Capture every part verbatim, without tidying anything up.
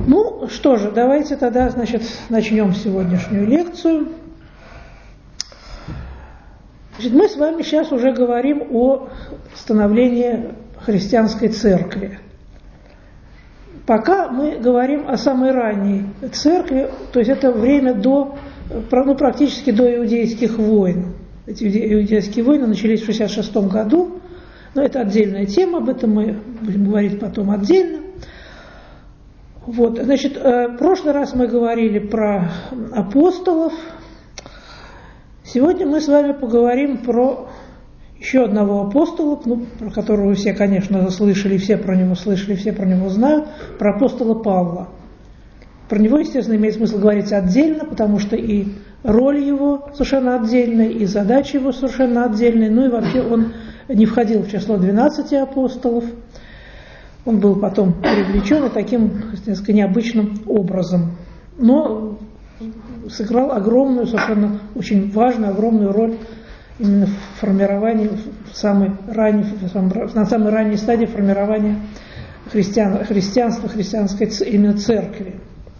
Ну что же, давайте тогда, значит, начнем сегодняшнюю лекцию. Значит, мы с вами сейчас уже говорим о становлении христианской церкви. Пока мы говорим о самой ранней церкви, то есть это время до, ну, практически до иудейских войн. Эти иудейские войны начались в шестьдесят шестом году, но это отдельная тема, об этом мы будем говорить потом отдельно. Вот, значит, в прошлый раз мы говорили про апостолов. Сегодня мы с вами поговорим про еще одного апостола, ну, про которого все, конечно, слышали, все про него слышали, все про него знают, про апостола Павла. Про него, естественно, имеет смысл говорить отдельно, потому что и роль его совершенно отдельная, и задача его совершенно отдельная, ну и вообще он не входил в число двенадцати апостолов. Он был потом привлечен и таким, несколько необычным образом. Но сыграл огромную, совершенно очень важную, огромную роль именно в формировании, в самой ранней, на самой ранней стадии формирования христиан, христианства, христианской именно церкви.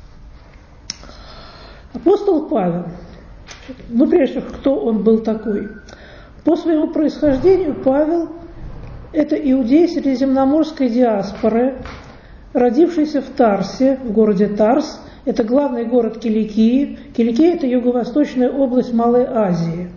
Апостол Павел. Ну, прежде всего, кто он был такой? По своему происхождению Павел – это иудей средиземноморской диаспоры, родившийся в Тарсе, в городе Тарс. Это главный город Киликии. Киликия – это юго-восточная область Малой Азии.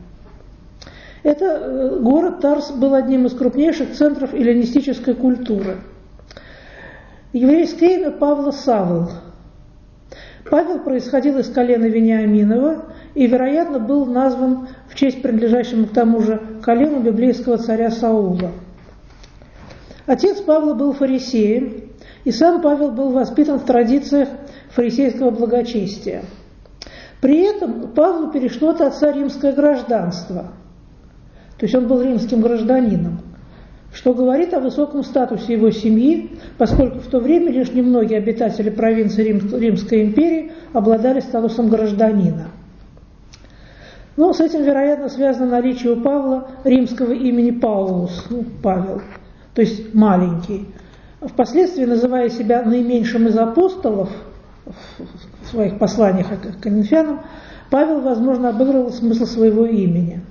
Это город Тарс был одним из крупнейших центров эллинистической культуры. Еврейское имя Павла Савл. Павел происходил из колена Вениаминова и, вероятно, был назван в честь принадлежащему к тому же колену библейского царя Саула. Отец Павла был фарисеем, и сам Павел был воспитан в традициях фарисейского благочестия. При этом Павлу перешло от отца римское гражданство, то есть он был римским гражданином, что говорит о высоком статусе его семьи, поскольку в то время лишь немногие обитатели провинции Рим, Римской империи обладали статусом гражданина. Но с этим, вероятно, связано наличие у Павла римского имени Паулус, ну, Павел, то есть маленький. Впоследствии, называя себя наименьшим из апостолов в своих посланиях к коринфянам, Павел, возможно, обыгрывал смысл своего имени.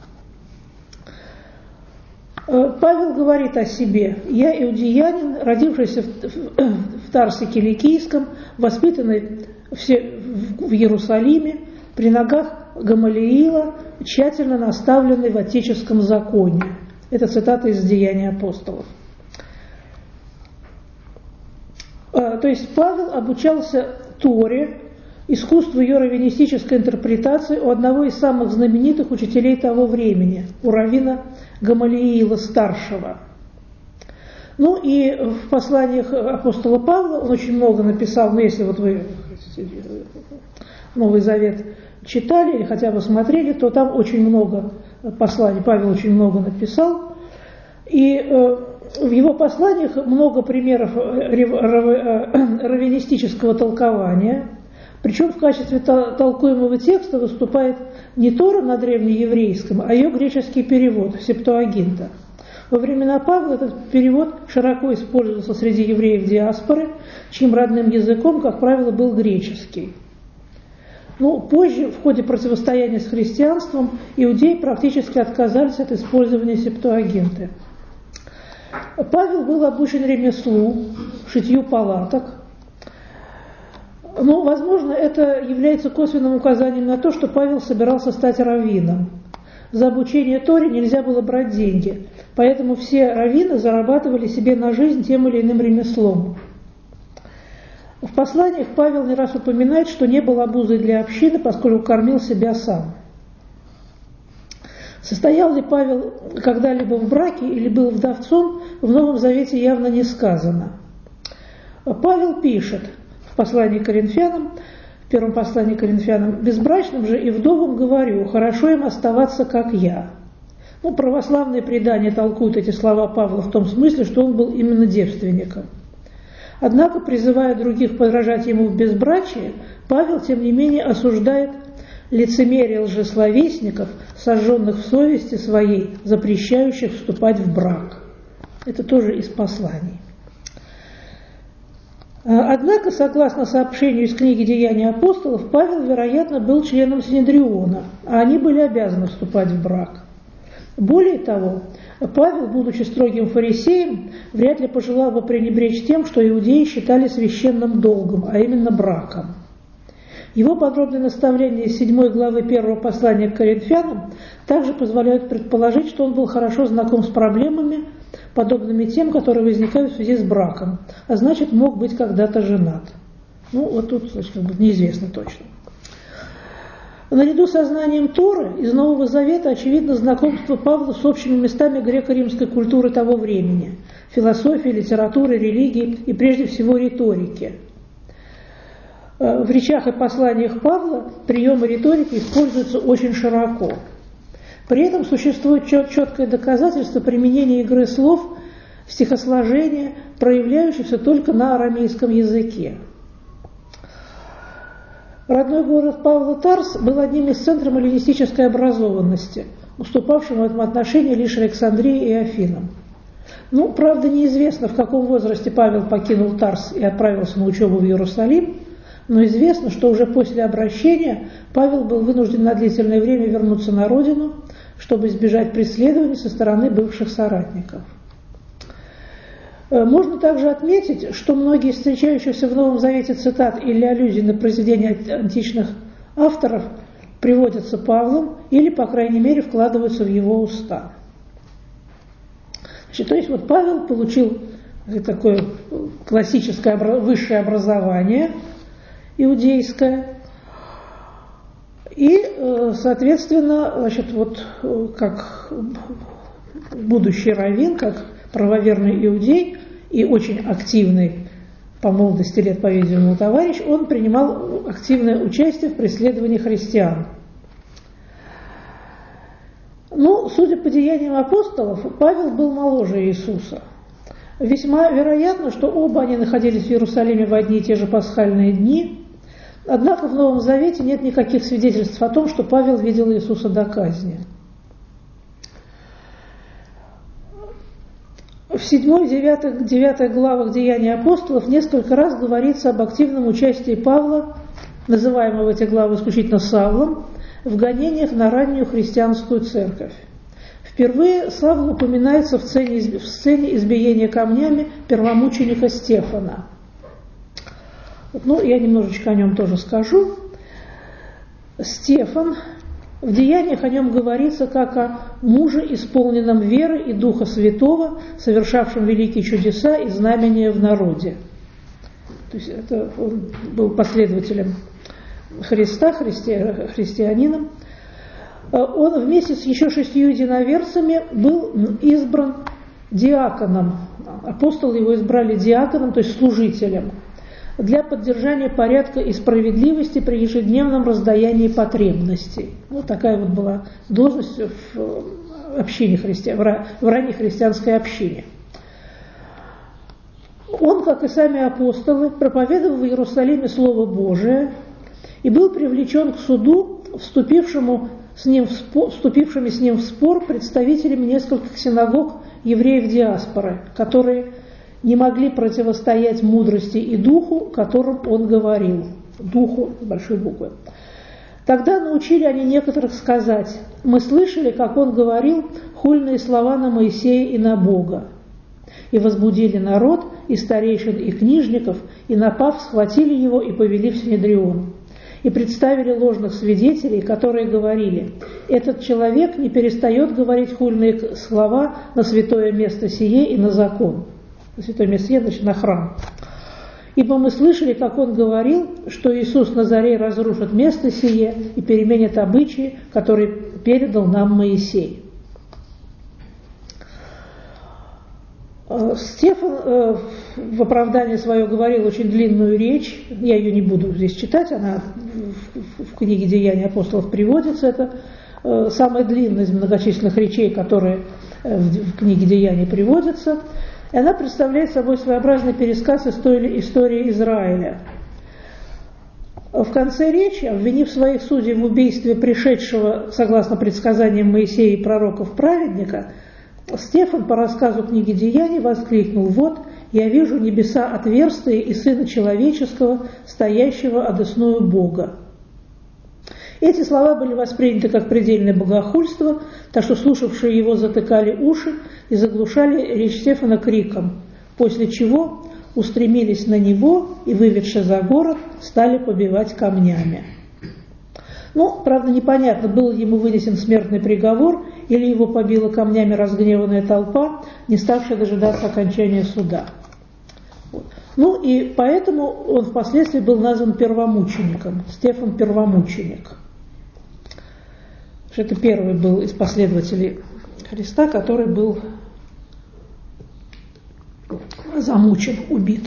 Павел говорит о себе: «Я иудеянин, родившийся в Тарсе Киликийском, воспитанный в Иерусалиме, при ногах Гамалиила, тщательно наставленный в отеческом законе». Это цитата из «Деяний апостолов». То есть Павел обучался Торе, искусству ее раввинистической интерпретации у одного из самых знаменитых учителей того времени, у раввина Гамалиила старшего. Ну и в посланиях апостола Павла он очень много написал, ну если вот вы Новый Завет читали или хотя бы смотрели, то там очень много посланий, Павел очень много написал. И в его посланиях много примеров раввинистического толкования. Причем в качестве толкуемого текста выступает не Тора на древнееврейском, а ее греческий перевод, Септуагинта. Во времена Павла этот перевод широко использовался среди евреев диаспоры, чьим родным языком, как правило, был греческий. Но позже, в ходе противостояния с христианством, иудеи практически отказались от использования Септуагинты. Павел был обучен ремеслу, шитью палаток. Но, возможно, это является косвенным указанием на то, что Павел собирался стать раввином. За обучение Торе нельзя было брать деньги, поэтому все раввины зарабатывали себе на жизнь тем или иным ремеслом. В посланиях Павел не раз упоминает, что не был обузой для общины, поскольку кормил себя сам. Состоял ли Павел когда-либо в браке или был вдовцом, в Новом Завете явно не сказано. Павел пишет в послании к Коринфянам, в первом послании к Коринфянам: «Безбрачным же и вдовам говорю, хорошо им оставаться, как я». Ну, православные предания толкуют эти слова Павла в том смысле, что он был именно девственником. Однако, призывая других подражать ему в безбрачии, Павел, тем не менее, осуждает лицемерие лжесловесников, сожженных в совести своей, запрещающих вступать в брак. Это тоже из посланий. Однако, согласно сообщению из книги «Деяния апостолов», Павел, вероятно, был членом Синедриона, а они были обязаны вступать в брак. Более того, Павел, будучи строгим фарисеем, вряд ли пожелал бы пренебречь тем, что иудеи считали священным долгом, а именно браком. Его подробные наставления из седьмой главы первого послания к Коринфянам также позволяют предположить, что он был хорошо знаком с проблемами, подобными тем, которые возникают в связи с браком, а значит, мог быть когда-то женат. Ну, вот тут, значит, как бы неизвестно точно. Наряду со знанием Торы из Нового Завета очевидно знакомство Павла с общими местами греко-римской культуры того времени – философии, литературы, религии и, прежде всего, риторики. В речах и посланиях Павла приемы риторики используются очень широко. При этом существует четкое доказательство применения игры слов, стихосложения, проявляющихся только на арамейском языке. Родной город Павла Тарс был одним из центров эллинистической образованности, уступавшим в этом отношении лишь Александрии и Афинам. Ну, правда, неизвестно, в каком возрасте Павел покинул Тарс и отправился на учебу в Иерусалим, но известно, что уже после обращения Павел был вынужден на длительное время вернуться на родину, чтобы избежать преследований со стороны бывших соратников. Можно также отметить, что многие из встречающихся в Новом Завете цитат или аллюзий на произведения античных авторов приводятся Павлом или, по крайней мере, вкладываются в его уста. Значит, то есть вот Павел получил такое классическое высшее образование иудейское, и, соответственно, значит, вот как будущий раввин, как правоверный иудей и очень активный по молодости лет, по-видимому, товарищ, он принимал активное участие в преследовании христиан. Ну, судя по деяниям апостолов, Павел был моложе Иисуса. Весьма вероятно, что оба они находились в Иерусалиме в одни и те же пасхальные дни. Однако в Новом Завете нет никаких свидетельств о том, что Павел видел Иисуса до казни. В седьмой, девятой, девятой главах Деяний апостолов несколько раз говорится об активном участии Павла, называемого в эти главы исключительно Савлом, в гонениях на раннюю христианскую церковь. Впервые Савл упоминается в сцене, в сцене избиения камнями первомученика Стефана. Ну, я немножечко о нем тоже скажу. Стефан, в Деяниях о нем говорится как о муже, исполненном веры и Духа Святого, совершавшем великие чудеса и знамения в народе. То есть это он был последователем Христа, христи, христианином. Он вместе с еще шестью единоверцами был избран диаконом. Апостолы его избрали диаконом, то есть служителем, для поддержания порядка и справедливости при ежедневном раздаянии потребностей. Вот такая вот была должность в общине христиан, в ранней христианской общине. Он, как и сами апостолы, проповедовал в Иерусалиме Слово Божие и был привлечен к суду, вступившему с ним в спор, вступившими с ним в спор представителями нескольких синагог евреев диаспоры, которые не могли противостоять мудрости и духу, которым он говорил. Духу с большой буквы. Тогда научили они некоторых сказать: «Мы слышали, как он говорил хульные слова на Моисея и на Бога». И возбудили народ, и старейшин, и книжников, и, напав, схватили его и повели в Синедрион. И представили ложных свидетелей, которые говорили: «Этот человек не перестает говорить хульные слова на святое место сие и на закон». На святое место сие, значит, на храм. «Ибо мы слышали, как он говорил, что Иисус Назарей разрушит место сие и переменит обычаи, которые передал нам Моисей». Стефан э, в оправдании свое говорил очень длинную речь, я ее не буду здесь читать, она в, в книге «Деяния апостолов» приводится, это э, самая длинная из многочисленных речей, которые э, в, в книге «Деяний» приводятся, и она представляет собой своеобразный пересказ истории, истории Израиля. В конце речи, обвинив своих судей в убийстве пришедшего, согласно предсказаниям Моисея и пророков, праведника, Стефан по рассказу книги «Деяний» воскликнул: «Вот, я вижу небеса отверстые и Сына Человеческого, стоящего одесную Бога». Эти слова были восприняты как предельное богохульство, так что слушавшие его затыкали уши и заглушали речь Стефана криком, после чего устремились на него и, выведши за город, стали побивать камнями. Ну, правда, непонятно, был ему вынесен смертный приговор или его побила камнями разгневанная толпа, не ставшая дожидаться окончания суда. Вот. Ну и поэтому он впоследствии был назван первомучеником, Стефан Первомученик. Это первый был из последователей Христа, который был замучен, убит.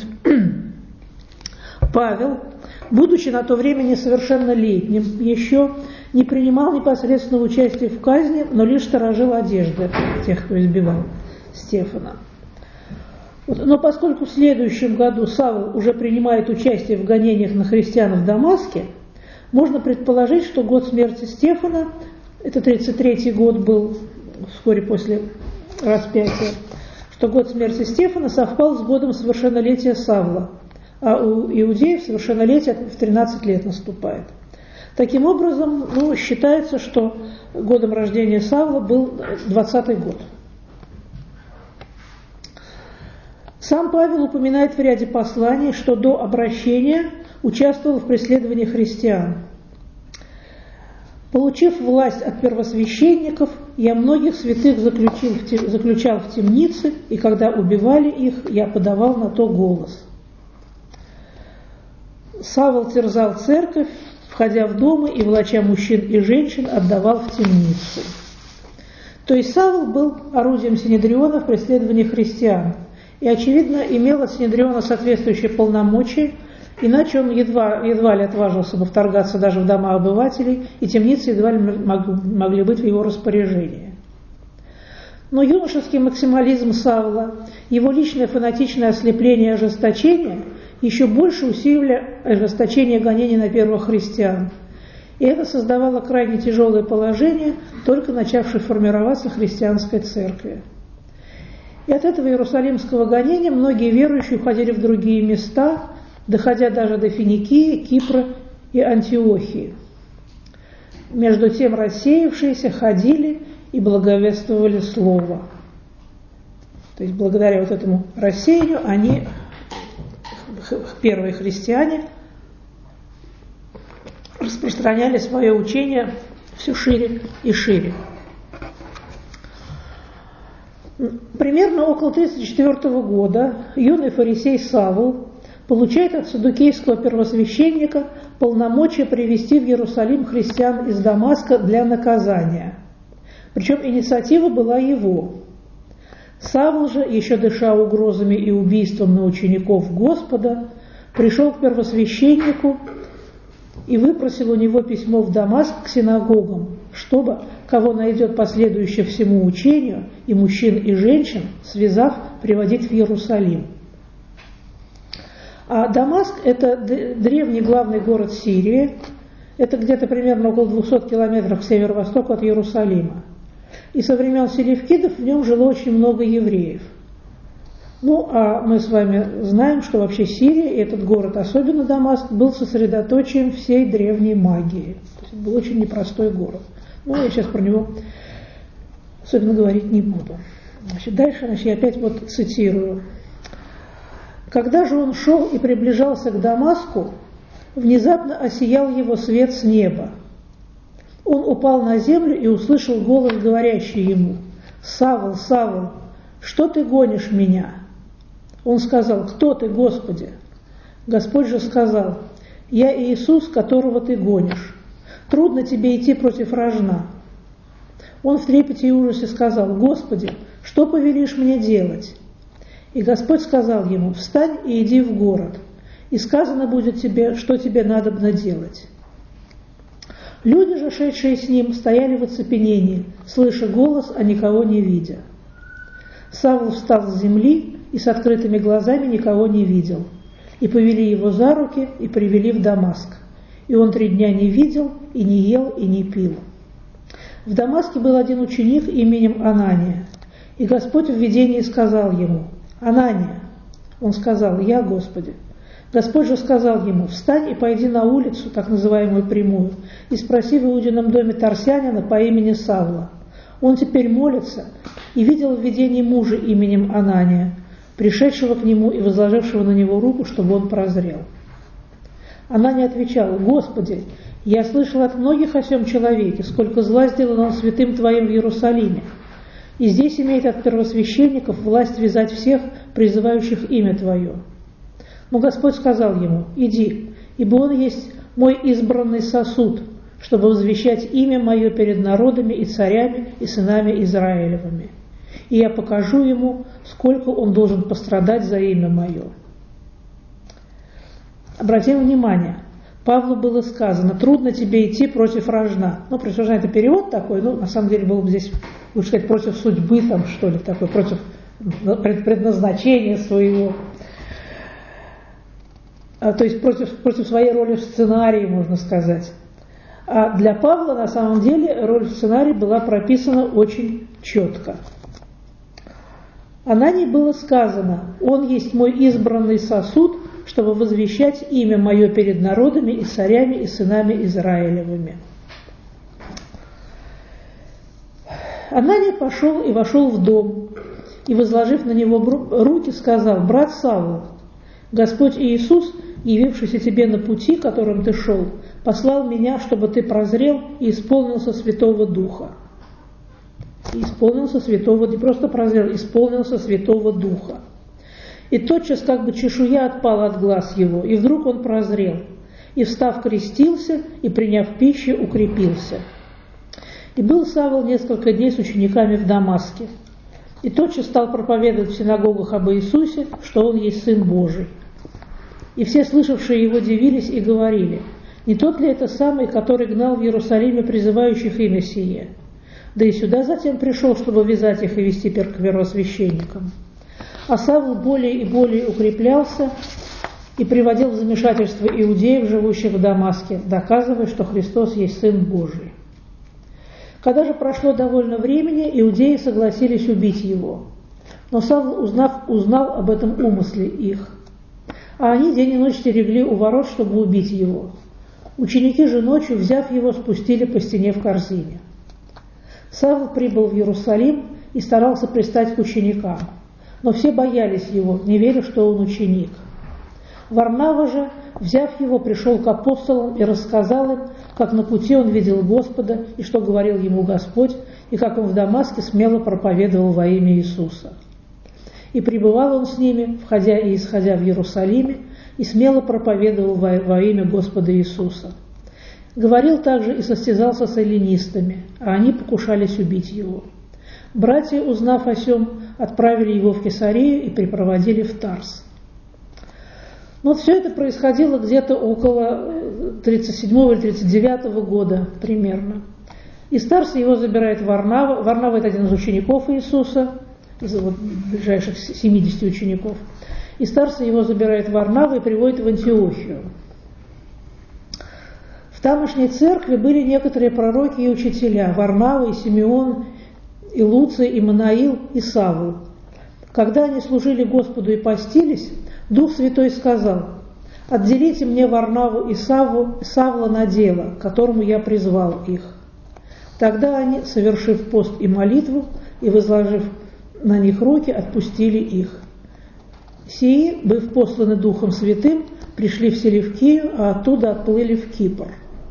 Павел, будучи на то время несовершеннолетним, еще не принимал непосредственного участия в казни, но лишь сторожил одежды тех, кто избивал Стефана. Но поскольку в следующем году Савл уже принимает участие в гонениях на христиан в Дамаске, можно предположить, что год смерти Стефана, это тридцать третий год был, вскоре после распятия, что год смерти Стефана совпал с годом совершеннолетия Савла, а у иудеев совершеннолетие в тринадцать лет наступает. Таким образом, ну, считается, что годом рождения Савла был двадцатый год. Сам Павел упоминает в ряде посланий, что до обращения участвовал в преследовании христиан. «Получив власть от первосвященников, я многих святых заключил в тем, заключал в темницы, и когда убивали их, я подавал на то голос». Савл терзал церковь, входя в дома и, волоча мужчин и женщин, отдавал в темницу. То есть Савл был орудием Синедриона в преследовании христиан, и, очевидно, имел от Синедриона соответствующие полномочия, иначе он едва, едва ли отважился бы вторгаться даже в дома обывателей, и темницы едва ли могли быть в его распоряжении. Но юношеский максимализм Савла, его личное фанатичное ослепление и ожесточение еще больше усиливали ожесточение гонений на первых христиан. И это создавало крайне тяжелое положение только начавшей формироваться христианской церкви. И от этого иерусалимского гонения многие верующие уходили в другие места, доходя даже до Финикии, Кипра и Антиохии. Между тем рассеявшиеся ходили и благовествовали Слово. То есть благодаря вот этому рассеянию они, первые христиане, распространяли свое учение все шире и шире. Примерно около тридцать четвёртого года юный фарисей Савл получает от саддукейского первосвященника полномочия привести в Иерусалим христиан из Дамаска для наказания. Причем инициатива была его. Савл же, еще дыша угрозами и убийством на учеников Господа, пришел к первосвященнику и выпросил у него письмо в Дамаск к синагогам, чтобы, кого найдет последующее всему учению, и мужчин, и женщин, связав, приводить в Иерусалим. А Дамаск – это древний главный город Сирии, это где-то примерно около двухсот километров к северо-востоку от Иерусалима. И со времен селевкидов в нем жило очень много евреев. Ну, а мы с вами знаем, что вообще Сирия, и этот город, особенно Дамаск, был сосредоточием всей древней магии. То есть это был очень непростой город. Ну, я сейчас про него особенно говорить не буду. Значит, дальше значит, я опять вот цитирую. «Когда же он шел и приближался к Дамаску, внезапно осиял его свет с неба. Он упал на землю и услышал голос, говорящий ему: „Савл, Савл, что ты гонишь меня?“ Он сказал: „Кто ты, Господи?“ Господь же сказал: „Я Иисус, которого ты гонишь. Трудно тебе идти против рожна“. Он в трепете и ужасе сказал: „Господи, что повелишь мне делать?“ И Господь сказал ему: „Встань и иди в город, и сказано будет тебе, что тебе надобно делать“. Люди же, шедшие с ним, стояли в оцепенении, слыша голос, а никого не видя. Савл встал с земли и с открытыми глазами никого не видел. И повели его за руки и привели в Дамаск. И он три дня не видел, и не ел, и не пил. В Дамаске был один ученик именем Анания. И Господь в видении сказал ему: „Анания“. Он сказал: «Я, Господи». Господь же сказал ему: «Встань и пойди на улицу, так называемую прямую, и спроси в Иудином доме Тарсянина по имени Савла. Он теперь молится и видел в видении мужа именем Анания, пришедшего к нему и возложившего на него руку, чтобы он прозрел». Анания отвечал: «Господи, я слышал от многих о сем человеке, сколько зла сделано он святым Твоим в Иерусалиме, и здесь имеет от первосвященников власть вязать всех, призывающих имя Твое». Но Господь сказал ему: «Иди, ибо он есть мой избранный сосуд, чтобы возвещать имя мое перед народами и царями и сынами Израилевыми. И я покажу ему, сколько он должен пострадать за имя мое». Обратим внимание, Павлу было сказано: «Трудно тебе идти против рожна». Ну, против рожна — это перевод такой, ну, на самом деле было бы здесь, лучше сказать, против судьбы, там, что ли, такой, против предназначения своего. А, то есть против, против своей роли в сценарии, можно сказать. А для Павла, на самом деле, роль в сценарии была прописана очень четко. Анании было сказано: «Он есть мой избранный сосуд, чтобы возвещать имя мое перед народами и царями и сынами Израилевыми». Анания пошел и вошел в дом, и, возложив на него руки, сказал: «Брат Савл, Господь Иисус, явившийся тебе на пути, которым ты шел, послал меня, чтобы ты прозрел и исполнился Святого Духа». И исполнился Святого, не просто прозрел, исполнился Святого Духа. И тотчас как бы чешуя отпала от глаз его, и вдруг он прозрел, и, встав, крестился, и, приняв пищу, укрепился. И был Савл несколько дней с учениками в Дамаске, и тотчас стал проповедовать в синагогах об Иисусе, что он есть Сын Божий. И все слышавшие его дивились и говорили: «Не тот ли это самый, который гнал в Иерусалиме призывающих имя сие? Да и сюда затем пришел, чтобы вязать их и вести к первосвященникам». А Савл более и более укреплялся и приводил в замешательство иудеев, живущих в Дамаске, доказывая, что Христос есть Сын Божий. Когда же прошло довольно времени, иудеи согласились убить его. Но Савл, узнав, узнал об этом умысле их. А они день и ночь стерегли у ворот, чтобы убить его. Ученики же ночью, взяв его, спустили по стене в корзине. Савл прибыл в Иерусалим и старался пристать к ученикам, но все боялись его, не веря, что он ученик. Варнава же, взяв его, пришел к апостолам и рассказал им, как на пути он видел Господа, и что говорил ему Господь, и как он в Дамаске смело проповедовал во имя Иисуса. И пребывал он с ними, входя и исходя в Иерусалиме, и смело проповедовал во, во имя Господа Иисуса. Говорил также и состязался с эллинистами, а они покушались убить его. Братья, узнав о сем, отправили его в Кесарию и припроводили в Тарс. Но вот все это происходило где-то около тридцать седьмого или тридцать девятого года примерно. Из Тарса его забирает Варнава. Варнава – это один из учеников Иисуса, из вот ближайших семидесяти учеников. Из Тарса его забирает Варнава и приводит в Антиохию. В тамошней церкви были некоторые пророки и учителя – Варнава, и Симеон, и Луций, и Манаил, и Савл. Когда они служили Господу и постились, Дух Святой сказал: «Отделите мне Варнаву и Савву, Савла на дело, к которому я призвал их». Тогда они, совершив пост и молитву, и возложив на них руки, отпустили их. Сии, быв посланы Духом Святым, пришли в Селевкию, а оттуда отплыли в Кипр.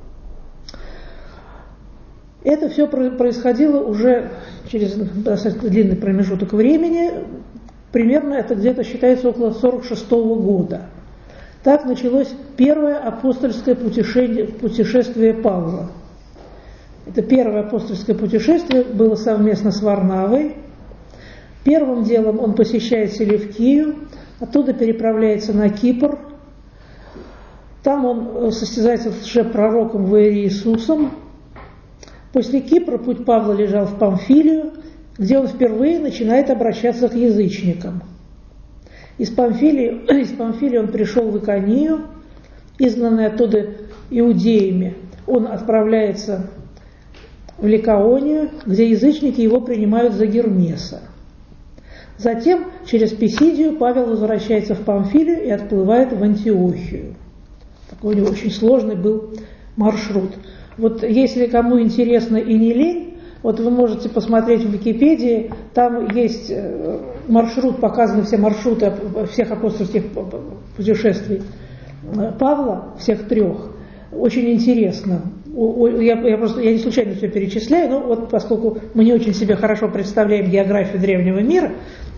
Это все происходило уже через достаточно длинный промежуток времени. Примерно это где-то считается около сорок шестого года. Так началось первое апостольское путешествие, путешествие Павла. Это первое апостольское путешествие было совместно с Варнавой. Первым делом он посещает Селевкию, оттуда переправляется на Кипр. Там он состязается с лжепророком Иисусом. После Кипра путь Павла лежал в Памфилию, где он впервые начинает обращаться к язычникам. Из Памфилии, из Памфилии он пришел в Иконию, изгнанный оттуда иудеями. Он отправляется в Ликаонию, где язычники его принимают за Гермеса. Затем через Писидию Павел возвращается в Памфилию и отплывает в Антиохию. Такой у него очень сложный был маршрут. Вот если кому интересно и не лень, вот вы можете посмотреть в Википедии, там есть маршрут, показаны все маршруты всех апостольских путешествий Павла, всех трех. Очень интересно. Я, я, просто, я не случайно все перечисляю, но вот поскольку мы не очень себе хорошо представляем географию древнего мира,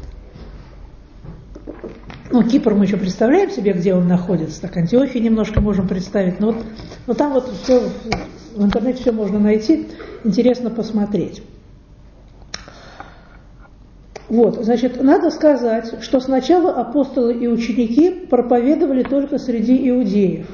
ну, Кипр мы еще представляем себе, где он находится, так Антиохию немножко можем представить, но, вот, но там вот все, в интернете все можно найти, интересно посмотреть. Вот, значит, надо сказать, что сначала апостолы и ученики проповедовали только среди иудеев.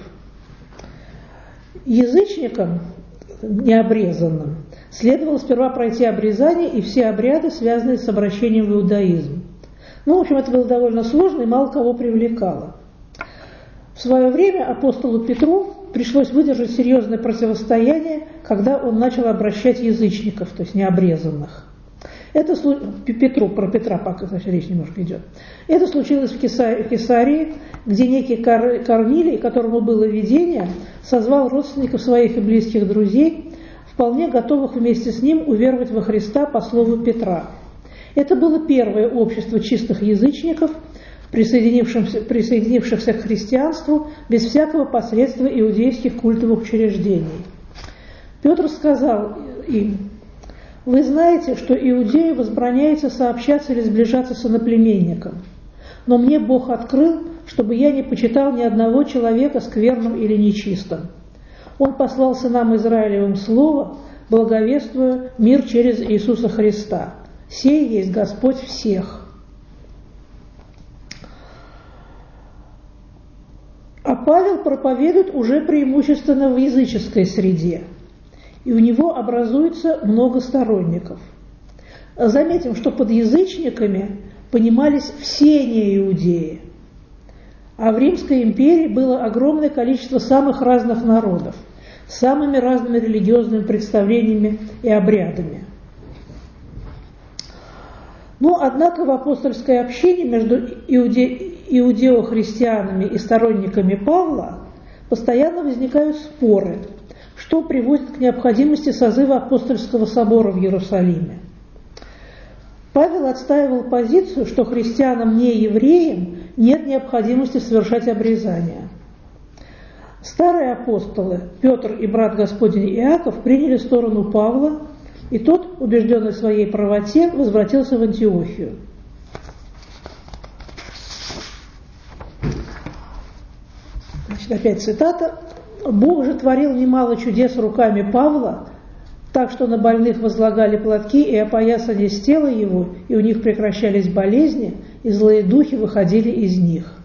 Язычникам, необрезанным, следовало сперва пройти обрезание и все обряды, связанные с обращением в иудаизм. Ну, в общем, это было довольно сложно и мало кого привлекало. В свое время апостолу Петру пришлось выдержать серьезное противостояние, когда он начал обращать язычников, то есть необрезанных. Это Петру, про Петра пока речь немножко идет. Это случилось в Кесарии, где некий Корнилий, которому было видение, созвал родственников своих и близких друзей, вполне готовых вместе с ним уверовать во Христа по слову Петра. Это было первое общество чистых язычников, присоединившихся, присоединившихся к христианству без всякого посредства иудейских культовых учреждений. Петр сказал им: «Вы знаете, что иудею возбраняется сообщаться или сближаться с иноплеменником, но мне Бог открыл, чтобы я не почитал ни одного человека скверным или нечистым. Он послал сынам Израилевым слово, благовествуя мир через Иисуса Христа. Сей есть Господь всех». А Павел проповедует уже преимущественно в языческой среде, и у него образуется много сторонников. Заметим, что под язычниками понимались все неиудеи, а в Римской империи было огромное количество самых разных народов, с самыми разными религиозными представлениями и обрядами. Но, однако, в апостольской общине между иуде... иудео-христианами и сторонниками Павла постоянно возникают споры, что приводит к необходимости созыва апостольского собора в Иерусалиме. Павел отстаивал позицию, что христианам не евреям нет необходимости совершать обрезание. Старые апостолы, Петр и брат Господень Иаков, приняли сторону Павла, и тот, убежденный в своей правоте, возвратился в Антиохию. Значит, опять цитата. «Бог же творил немало чудес руками Павла, так что на больных возлагали платки и опоясали с тела его, и у них прекращались болезни, и злые духи выходили из них».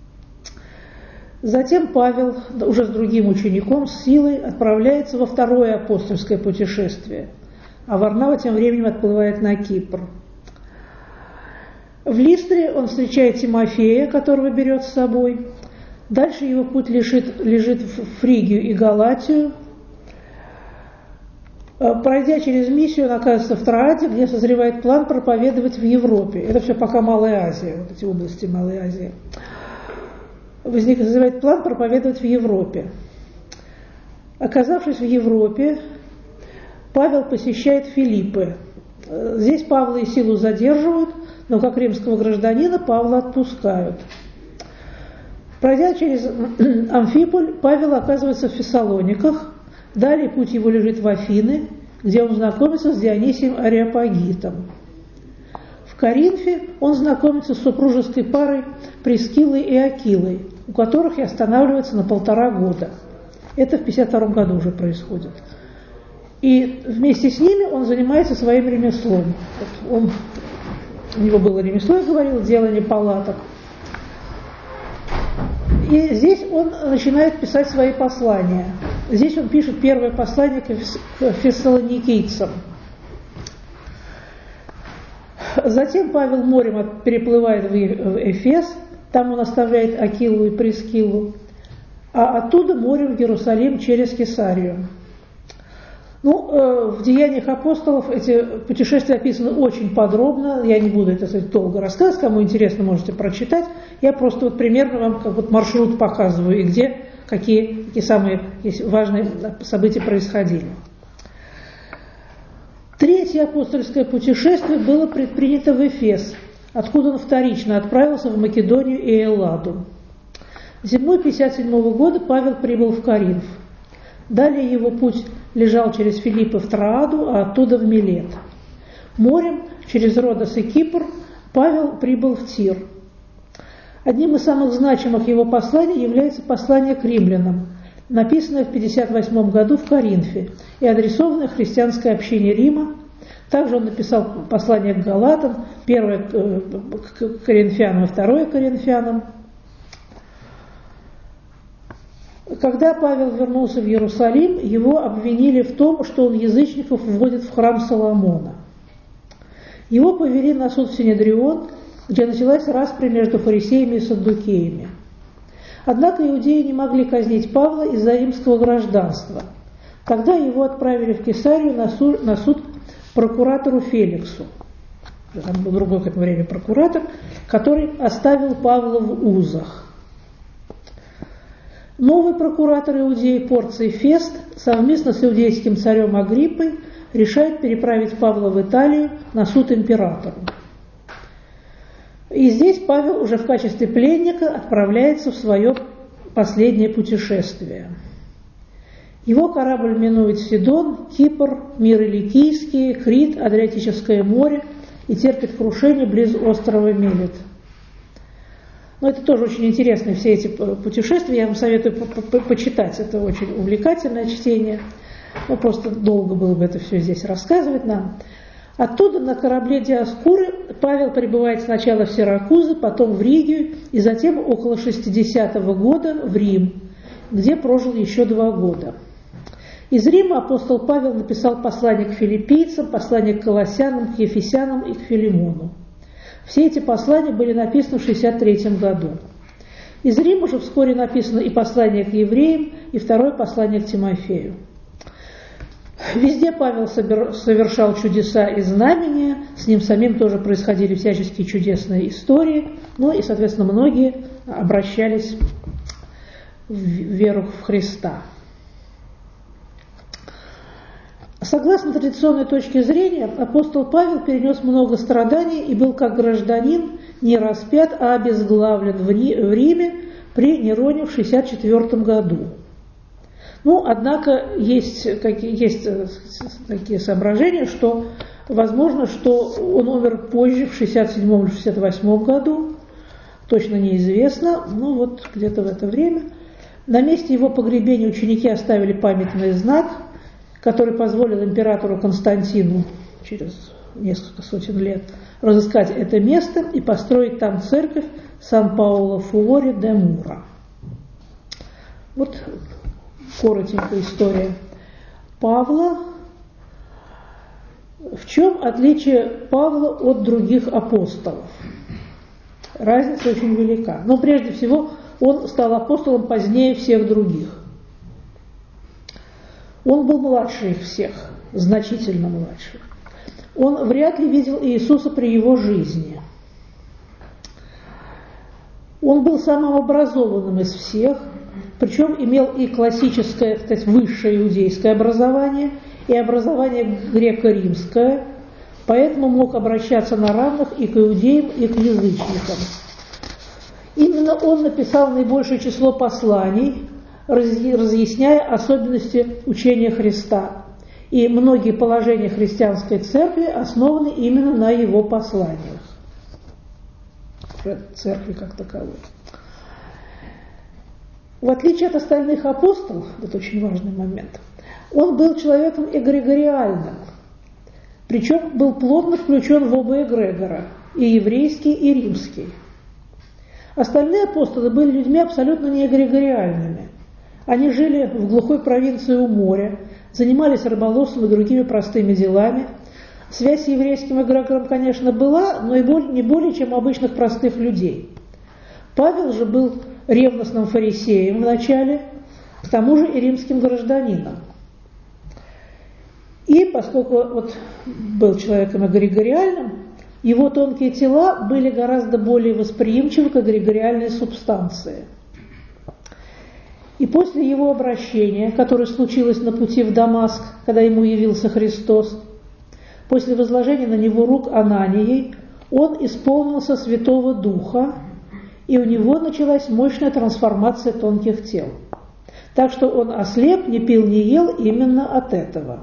Затем Павел, уже с другим учеником, с силой отправляется во второе апостольское путешествие, а Варнава тем временем отплывает на Кипр. В Листре он встречает Тимофея, которого берет с собой. Дальше его путь лежит, лежит в Фригию и Галатию. Пройдя через миссию, он оказывается в Троаде, где созревает план проповедовать в Европе. Это все пока Малая Азия, вот эти области Малой Азии. Возник, созревает план проповедовать в Европе. Оказавшись в Европе, Павел посещает Филиппы. Здесь Павла и Силу задерживают, но как римского гражданина Павла отпускают. Пройдя через Амфиполь, Павел оказывается в Фессалониках. Далее путь его лежит в Афины, где он знакомится с Дионисием Ареопагитом. В Коринфе он знакомится с супружеской парой Прискиллой и Акилой, у которых и останавливается на полтора года. Это в пятьдесят втором году уже происходит. И вместе с ними он занимается своим ремеслом. Вот он, у него было ремесло, я говорил, делание палаток. И здесь он начинает писать свои послания. Здесь он пишет первое послание к фессалоникийцам. Затем Павел морем переплывает в Эфес, там он оставляет Акилу и Прискиллу, а оттуда морем в Иерусалим через Кесарию. Ну, э, в «Деяниях апостолов» эти путешествия описаны очень подробно. Я не буду это сказать, долго рассказывать. Кому интересно, можете прочитать. Я просто вот примерно вам как вот маршрут показываю, и где какие, какие самые важные события происходили. Третье апостольское путешествие было предпринято в Эфес, откуда он вторично отправился в Македонию и Элладу. Зимой пятьдесят седьмого года Павел прибыл в Коринф. Далее его путь лежал через Филиппы в Трааду, а оттуда в Милет. Морем через Родос и Кипр Павел прибыл в Тир. Одним из самых значимых его посланий является послание к римлянам, написанное в пятьдесят восьмом году в Коринфе и адресованное христианской общине Рима. Также он написал послание к галатам, первое к коринфянам и второе к коринфянам. Когда Павел вернулся в Иерусалим, его обвинили в том, что он язычников вводит в храм Соломона. Его повели на суд в Синедрион, где началась распря между фарисеями и саддукеями. Однако иудеи не могли казнить Павла из-за римского гражданства. Тогда его отправили в Кесарию на суд, на суд прокуратору Феликсу. Там был другой к этому времени прокуратор, который оставил Павла в узах. Новый прокуратор Иудеи Порций Фест совместно с иудейским царем Агриппой решает переправить Павла в Италию на суд императору. И здесь Павел уже в качестве пленника отправляется в свое последнее путешествие. Его корабль минует Сидон, Кипр, миры Ликийские, Крит, Адриатическое море и терпит крушение близ острова Мелит. Но это тоже очень интересно, все эти путешествия, я вам советую по -по почитать, это очень увлекательное чтение, но просто долго было бы это все здесь рассказывать нам. Оттуда на корабле Диоскуры Павел прибывает сначала в Сиракузы, потом в Ригию и затем около шестидесятого года в Рим, где прожил еще два года. Из Рима апостол Павел написал послание к филиппийцам, послание к колоссянам, к ефесянам и к Филимону. Все эти послания были написаны в шестьдесят третьем году. Из Рима же вскоре написано и послание к евреям, и второе послание к Тимофею. Везде Павел совершал чудеса и знамения, с ним самим тоже происходили всяческие чудесные истории, ну и, соответственно, многие обращались в веру в Христа. Согласно традиционной точке зрения, апостол Павел перенес много страданий и был как гражданин не распят, а обезглавлен в Риме при Нероне в шестьдесят четвёртом году. Ну, однако есть, есть такие соображения, что возможно, что он умер позже, в шестьдесят седьмом или шестьдесят восьмом году, точно неизвестно, но вот где-то в это время. На месте его погребения ученики оставили памятный знак, который позволил императору Константину через несколько сотен лет разыскать это место и построить там церковь Сан-Паоло-Фуори-де-Мура. Вот коротенькая история Павла. В чем отличие Павла от других апостолов? Разница очень велика. Но прежде всего он стал апостолом позднее всех других. Он был младше их всех, значительно младше. Он вряд ли видел Иисуса при его жизни. Он был самым образованным из всех, причем имел и классическое, так сказать, высшее иудейское образование, и образование греко-римское, поэтому мог обращаться на равных и к иудеям, и к язычникам. Именно он написал наибольшее число посланий, разъясняя особенности учения Христа. И многие положения христианской церкви основаны именно на его посланиях. Церкви как таковой. В отличие от остальных апостолов, это очень важный момент, он был человеком эгрегориальным, причем был плотно включен в оба эгрегора, и еврейский, и римский. Остальные апостолы были людьми абсолютно не эгрегориальными. Они жили в глухой провинции у моря, занимались рыболовством и другими простыми делами. Связь с еврейским эгрегором, конечно, была, но и не более, чем у обычных простых людей. Павел же был ревностным фарисеем вначале, к тому же и римским гражданином. поскольку вот был человеком эгрегориальным, его тонкие тела были гораздо более восприимчивы к эгрегориальной субстанции. И после его обращения, которое случилось на пути в Дамаск, когда ему явился Христос, после возложения на него рук Ананией, он исполнился Святого Духа, и у него началась мощная трансформация тонких тел. Так что он ослеп, не пил, не ел именно от этого.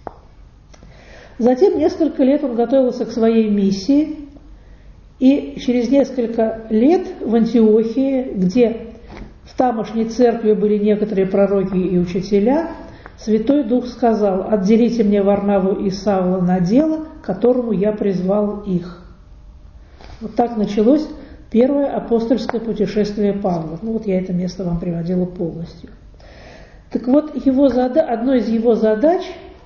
Затем несколько лет он готовился к своей миссии, и через несколько лет в Антиохии, где в тамошней церкви были некоторые пророки и учителя, Святой Дух сказал: «Отделите мне Варнаву и Савла на дело, к которому я призвал их». Вот так началось первое апостольское путешествие Павла. Ну вот я это место вам приводила полностью. Так вот, его зада... одной из его задач,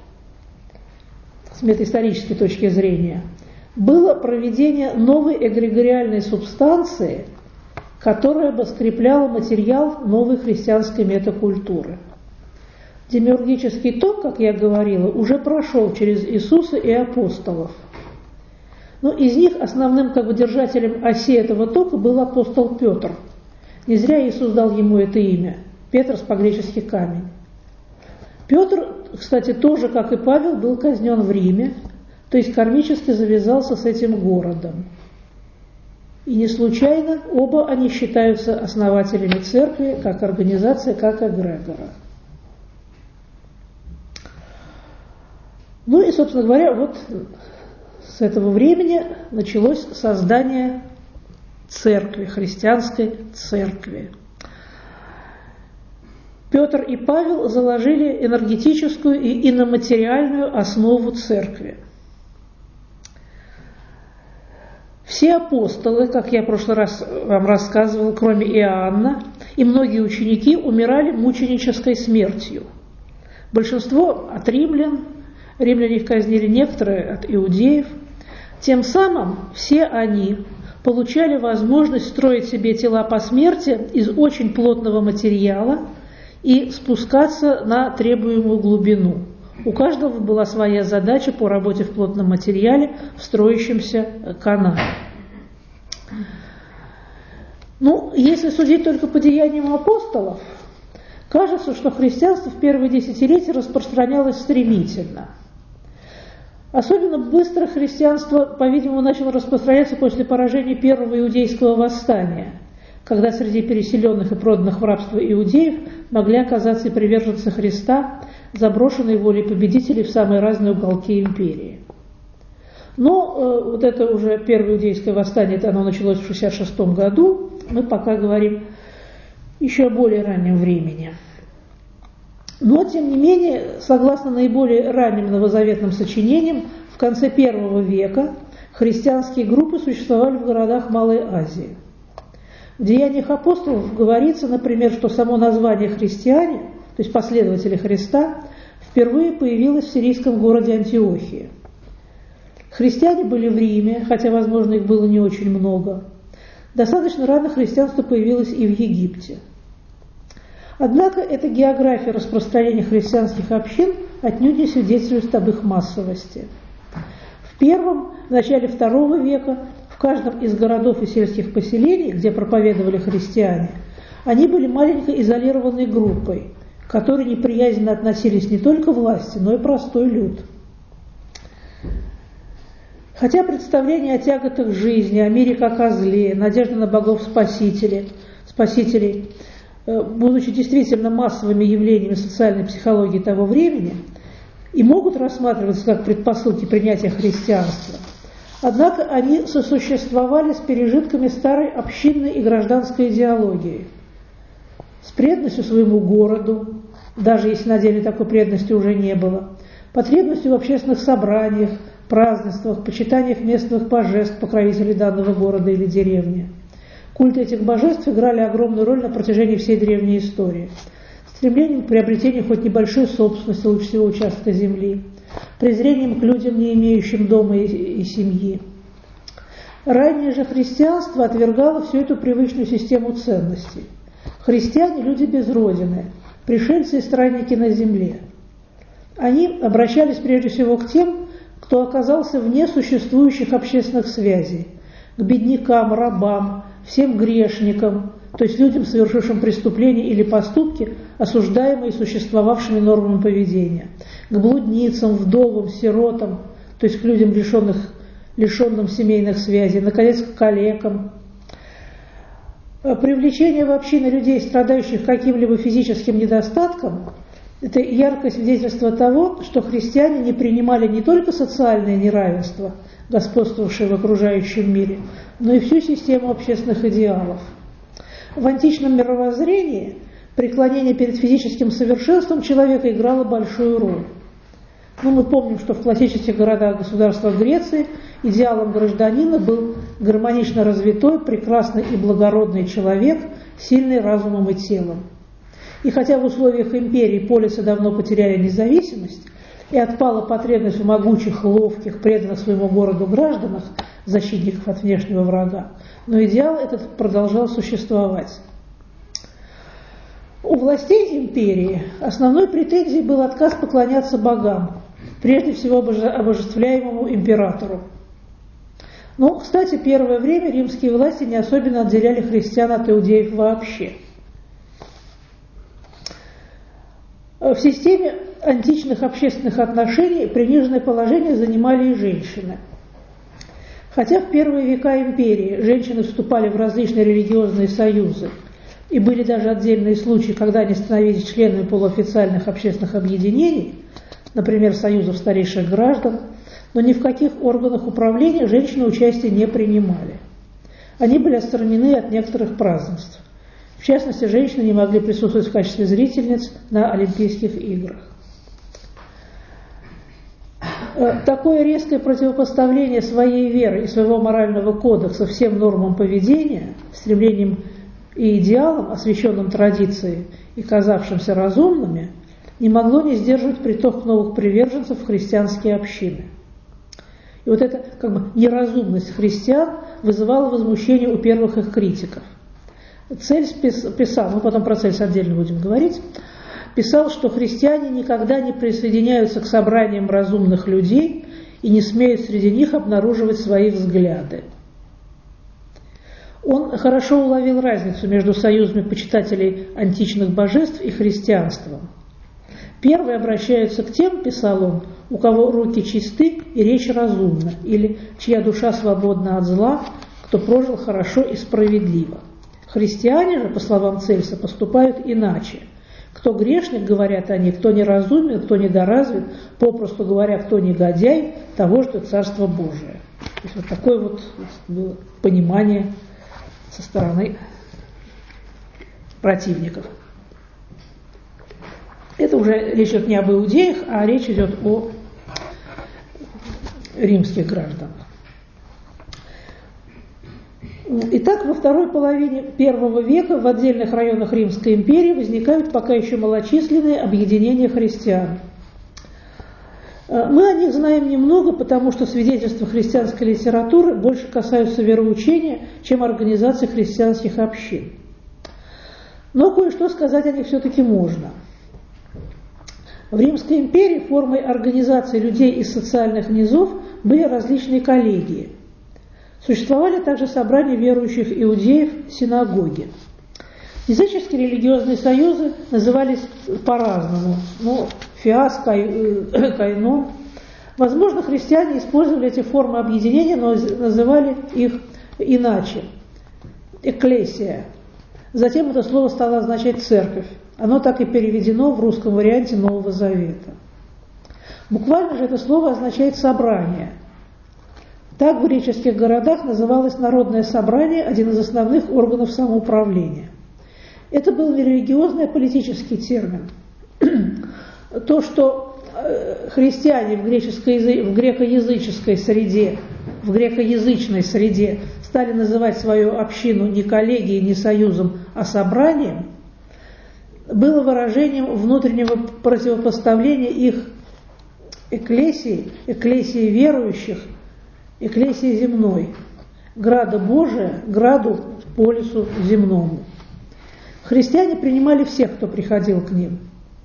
с метаисторической точки зрения, было проведение новой эгрегориальной субстанции, которая бы скрепляла материал новой христианской метакультуры. Демиургический ток, как я говорила, уже прошел через Иисуса и апостолов. Но из них основным как бы держателем оси этого тока был апостол Петр. Не зря Иисус дал ему это имя. Петрос по-гречески камень. Петр, кстати, тоже, как и Павел, был казнен в Риме, то есть кармически завязался с этим городом. И не случайно оба они считаются основателями церкви, как организации, как эгрегора. Ну и, собственно говоря, вот с этого времени началось создание церкви, христианской церкви. Петр и Павел заложили энергетическую и иноматериальную основу церкви. Все апостолы, как я в прошлый раз вам рассказывала, кроме Иоанна, и многие ученики умирали мученической смертью. Большинство от римлян, римляне их казнили, некоторые от иудеев. Тем самым все они получали возможность строить себе тела по смерти из очень плотного материала и спускаться на требуемую глубину. У каждого была своя задача по работе в плотном материале в строящемся канале. Ну, если судить только по деяниям апостолов, кажется, что христианство в первые десятилетия распространялось стремительно. Особенно быстро христианство, по-видимому, начало распространяться после поражения первого иудейского восстания, когда среди переселенных и проданных в рабство иудеев могли оказаться и приверженцы Христа, заброшенные волей победителей в самые разные уголки империи. Но э, вот это уже первое иудейское восстание, это оно началось в шестьдесят шестом году, мы пока говорим еще о более раннем времени. Но, тем не менее, согласно наиболее ранним новозаветным сочинениям, в конце первого века христианские группы существовали в городах Малой Азии. В Деяниях апостолов говорится, например, что само название «христиане», то есть последователи Христа, впервые появилось в сирийском городе Антиохии. Христиане были в Риме, хотя, возможно, их было не очень много. Достаточно рано христианство появилось и в Египте. Однако эта география распространения христианских общин отнюдь не свидетельствует об их массовости. В первом, в начале второго века в каждом из городов и сельских поселений, где проповедовали христиане, они были маленькой изолированной группой, к которой неприязненно относились не только власти, но и простой люд. Хотя представления о тяготах жизни, о мире как о зле, надежда на богов-спасителей, спасителей, будучи действительно массовыми явлениями социальной психологии того времени, и могут рассматриваться как предпосылки принятия христианства, однако они сосуществовали с пережитками старой общинной и гражданской идеологии, с преданностью своему городу, даже если на деле такой преданности уже не было, потребностью в общественных собраниях, празднествах, почитаниях местных божеств, покровителей данного города или деревни. Культы этих божеств играли огромную роль на протяжении всей древней истории. Стремлением к приобретению хоть небольшой собственности, лучше всего участка земли, презрением к людям, не имеющим дома и, и семьи. Раннее же христианство отвергало всю эту привычную систему ценностей. Христиане – люди без родины, пришельцы и странники на земле. Они обращались прежде всего к тем, кто оказался вне существующих общественных связей, к беднякам, рабам, всем грешникам, то есть людям, совершившим преступления или поступки, осуждаемые существовавшими нормами поведения, к блудницам, вдовам, сиротам, то есть к людям, лишенных, лишенным семейных связей, наконец, к калекам. Привлечение в общины людей, страдающих каким-либо физическим недостатком, это яркое свидетельство того, что христиане не принимали не только социальное неравенство, господствовавшее в окружающем мире, но и всю систему общественных идеалов. В античном мировоззрении преклонение перед физическим совершенством человека играло большую роль. Ну, мы помним, что в классических городах-государствах Греции идеалом гражданина был гармонично развитой, прекрасный и благородный человек, сильный разумом и телом. И хотя в условиях империи полисы давно потеряли независимость, и отпала потребность в могучих, ловких, преданных своему городу гражданах, защитников от внешнего врага, но идеал этот продолжал существовать. У властей империи основной претензией был отказ поклоняться богам, прежде всего обожествляемому императору. Но, кстати, первое время римские власти не особенно отделяли христиан от иудеев вообще. В системе античных общественных отношений приниженное положение занимали и женщины. Хотя в первые века империи женщины вступали в различные религиозные союзы, и были даже отдельные случаи, когда они становились членами полуофициальных общественных объединений, например, союзов старейших граждан, но ни в каких органах управления женщины участия не принимали. Они были отстранены от некоторых празднеств. В частности, женщины не могли присутствовать в качестве зрительниц на Олимпийских играх. Такое резкое противопоставление своей веры и своего морального кодекса всем нормам поведения, стремлением и идеалам, освященным традицией и казавшимся разумными, не могло не сдерживать приток новых приверженцев в христианские общины. И вот эта как бы неразумность христиан вызывала возмущение у первых их критиков. Цельс писал, мы потом про Цельса отдельно будем говорить, писал, что христиане никогда не присоединяются к собраниям разумных людей и не смеют среди них обнаруживать свои взгляды. Он хорошо уловил разницу между союзами почитателей античных божеств и христианством. Первые обращаются к тем, писал он, у кого руки чисты и речь разумна, или чья душа свободна от зла, кто прожил хорошо и справедливо. Христиане же, по словам Цельса, поступают иначе. Кто грешник, говорят они, кто неразумен, кто недоразвит, попросту говоря, кто негодяй, того ждет Царство Божие. То есть вот такое вот было понимание со стороны противников. Это уже речь идет не об иудеях, а речь идет о римских гражданах. Итак, во второй половине первого века в отдельных районах Римской империи возникают пока еще малочисленные объединения христиан. Мы о них знаем немного, потому что свидетельства христианской литературы больше касаются вероучения, чем организации христианских общин. Но кое-что сказать о них все-таки можно. В Римской империи формой организации людей из социальных низов были различные коллегии. Существовали также собрания верующих иудеев, синагоги. Языческие религиозные союзы назывались по-разному, ну, фиас, кай, кайно. Возможно, христиане использовали эти формы объединения, но называли их иначе. Экклесия. Затем это слово стало означать церковь. Оно так и переведено в русском варианте Нового Завета. Буквально же это слово означает «собрание». Так в греческих городах называлось народное собрание, один из основных органов самоуправления. Это был не религиозный, а политический термин. То, что христиане в, греческой, в грекоязыческой среде, в грекоязычной среде стали называть свою общину не коллегией, не союзом, а собранием, было выражением внутреннего противопоставления их экклесии, экклесии верующих, экклесии земной, града Божия, граду полису земному. Христиане принимали всех, кто приходил к ним.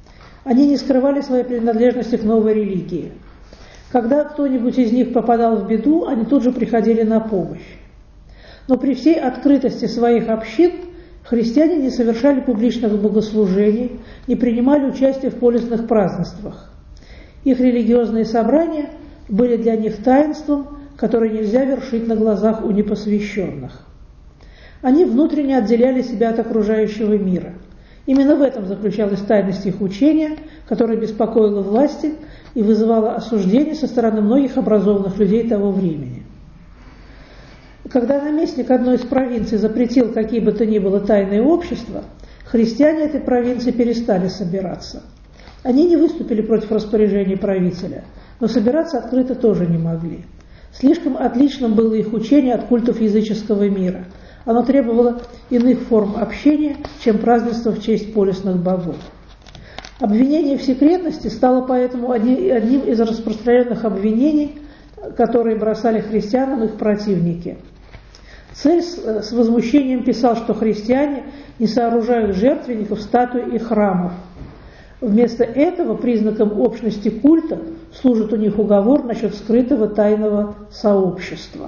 Они не скрывали своей принадлежности к новой религии. Когда кто-нибудь из них попадал в беду, они тут же приходили на помощь. Но при всей открытости своих общин христиане не совершали публичных богослужений, не принимали участие в полюсных празднествах. Их религиозные собрания были для них таинством, которое нельзя вершить на глазах у непосвященных. Они внутренне отделяли себя от окружающего мира. Именно в этом заключалась тайность их учения, которая беспокоила власти и вызывала осуждение со стороны многих образованных людей того времени. Когда наместник одной из провинций запретил какие бы то ни было тайные общества, христиане этой провинции перестали собираться. Они не выступили против распоряжений правителя, но собираться открыто тоже не могли. Слишком отличным было их учение от культов языческого мира. Оно требовало иных форм общения, чем празднество в честь полюсных богов. Обвинение в секретности стало поэтому одним из распространенных обвинений, которые бросали христианам их противники. Цель с возмущением писал, что христиане не сооружают жертвенников, статуй и храмов. Вместо этого признаком общности культа служит у них уговор насчет скрытого тайного сообщества.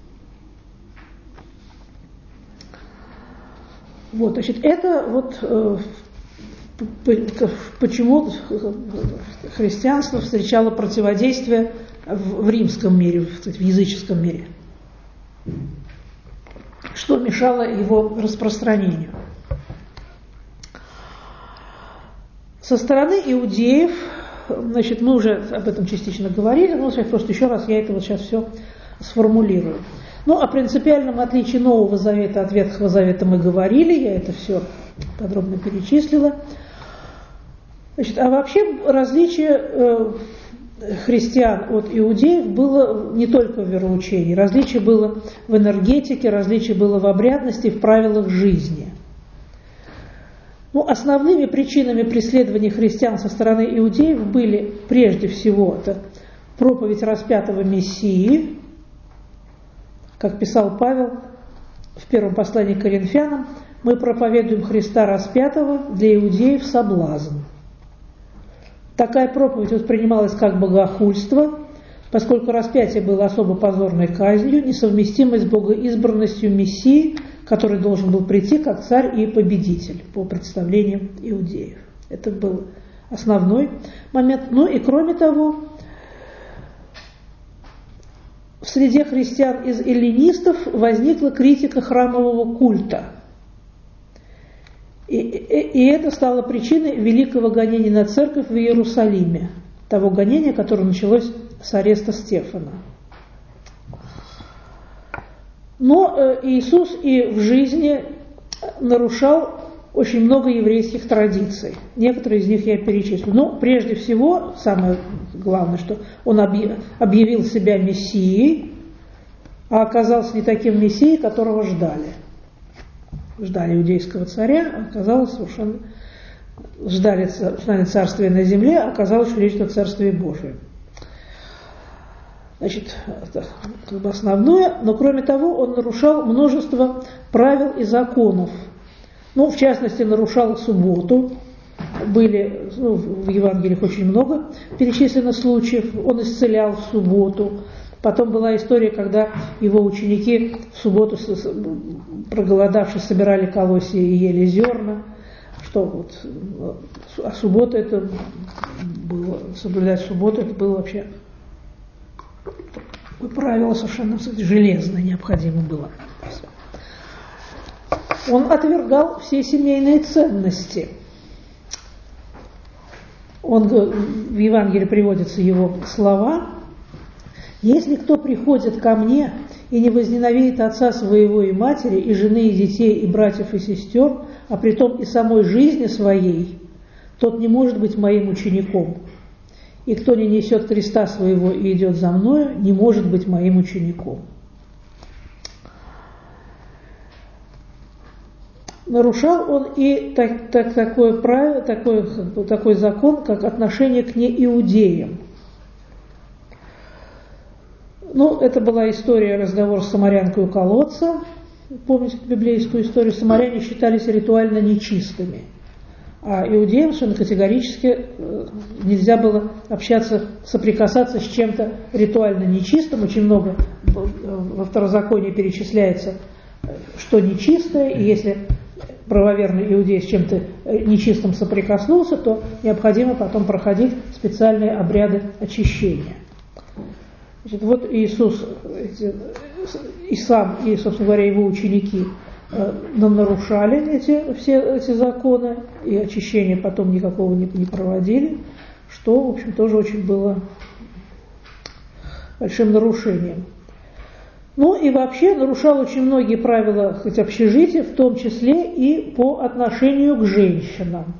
Вот, значит, это вот э, почему христианство встречало противодействие в, в римском мире, в, в языческом мире. Что мешало его распространению? Со стороны иудеев, значит, мы уже об этом частично говорили, но просто еще раз я это вот сейчас все сформулирую. Ну, о принципиальном отличии Нового Завета от Ветхого Завета мы говорили, я это все подробно перечислила. Значит, а вообще различие э, христиан от иудеев было не только в вероучении, различие было в энергетике, различие было в обрядности, в правилах жизни. Ну, основными причинами преследования христиан со стороны иудеев были прежде всего это проповедь распятого Мессии, как писал Павел в первом послании к Коринфянам, мы проповедуем Христа распятого, для иудеев соблазн. Такая проповедь воспринималась как богохульство, поскольку распятие было особо позорной казнью, несовместимой с богоизбранностью Мессии, который должен был прийти как царь и победитель по представлениям иудеев. Это был основной момент. Ну и кроме того, в среде христиан из эллинистов возникла критика храмового культа. И, и, и это стало причиной великого гонения на церковь в Иерусалиме, того гонения, которое началось с ареста Стефана. Но Иисус и в жизни нарушал очень много еврейских традиций. Некоторые из них я перечислю. Но прежде всего, самое главное, что он объявил себя Мессией, а оказался не таким Мессией, которого ждали. Ждали иудейского царя, а оказалось совершенно... Ждали, ждали царствия на земле, а оказалось, что речь о Царстве Божьем. Значит, это как бы основное, но кроме того он нарушал множество правил и законов. Ну, в частности, нарушал субботу. Были, ну, в Евангелиях очень много перечислено случаев. Он исцелял в субботу. Потом была история, когда его ученики в субботу, проголодавшись, собирали колосья и ели зерна. Что вот, а суббота это было, соблюдать субботу это было вообще правило совершенно, кстати, железное необходимо было. Он отвергал все семейные ценности. Он, в Евангелии приводятся его слова: «Если кто приходит ко мне и не возненавидит отца своего и матери, и жены, и детей, и братьев, и сестер, а притом и самой жизни своей, тот не может быть моим учеником. И кто не несет креста своего и идет за мною, не может быть моим учеником». Нарушал он и так, так, такое правило, такой, такой закон, как отношение к неиудеям. Ну, это была история, разговор с самарянкой у колодца. Помните библейскую историю? Самаряне считались ритуально нечистыми. А иудеям совершенно категорически нельзя было общаться, соприкасаться с чем-то ритуально нечистым. Очень много во Второзаконии перечисляется, что нечистое, и если правоверный иудей с чем-то нечистым соприкоснулся, то необходимо потом проходить специальные обряды очищения. Значит, вот Иисус и сам, и, собственно говоря, его ученики нарушали эти, все эти законы, и очищения потом никакого не, не проводили, что, в общем, тоже очень было большим нарушением. Ну и вообще нарушал очень многие правила хоть общежития, в том числе и по отношению к женщинам.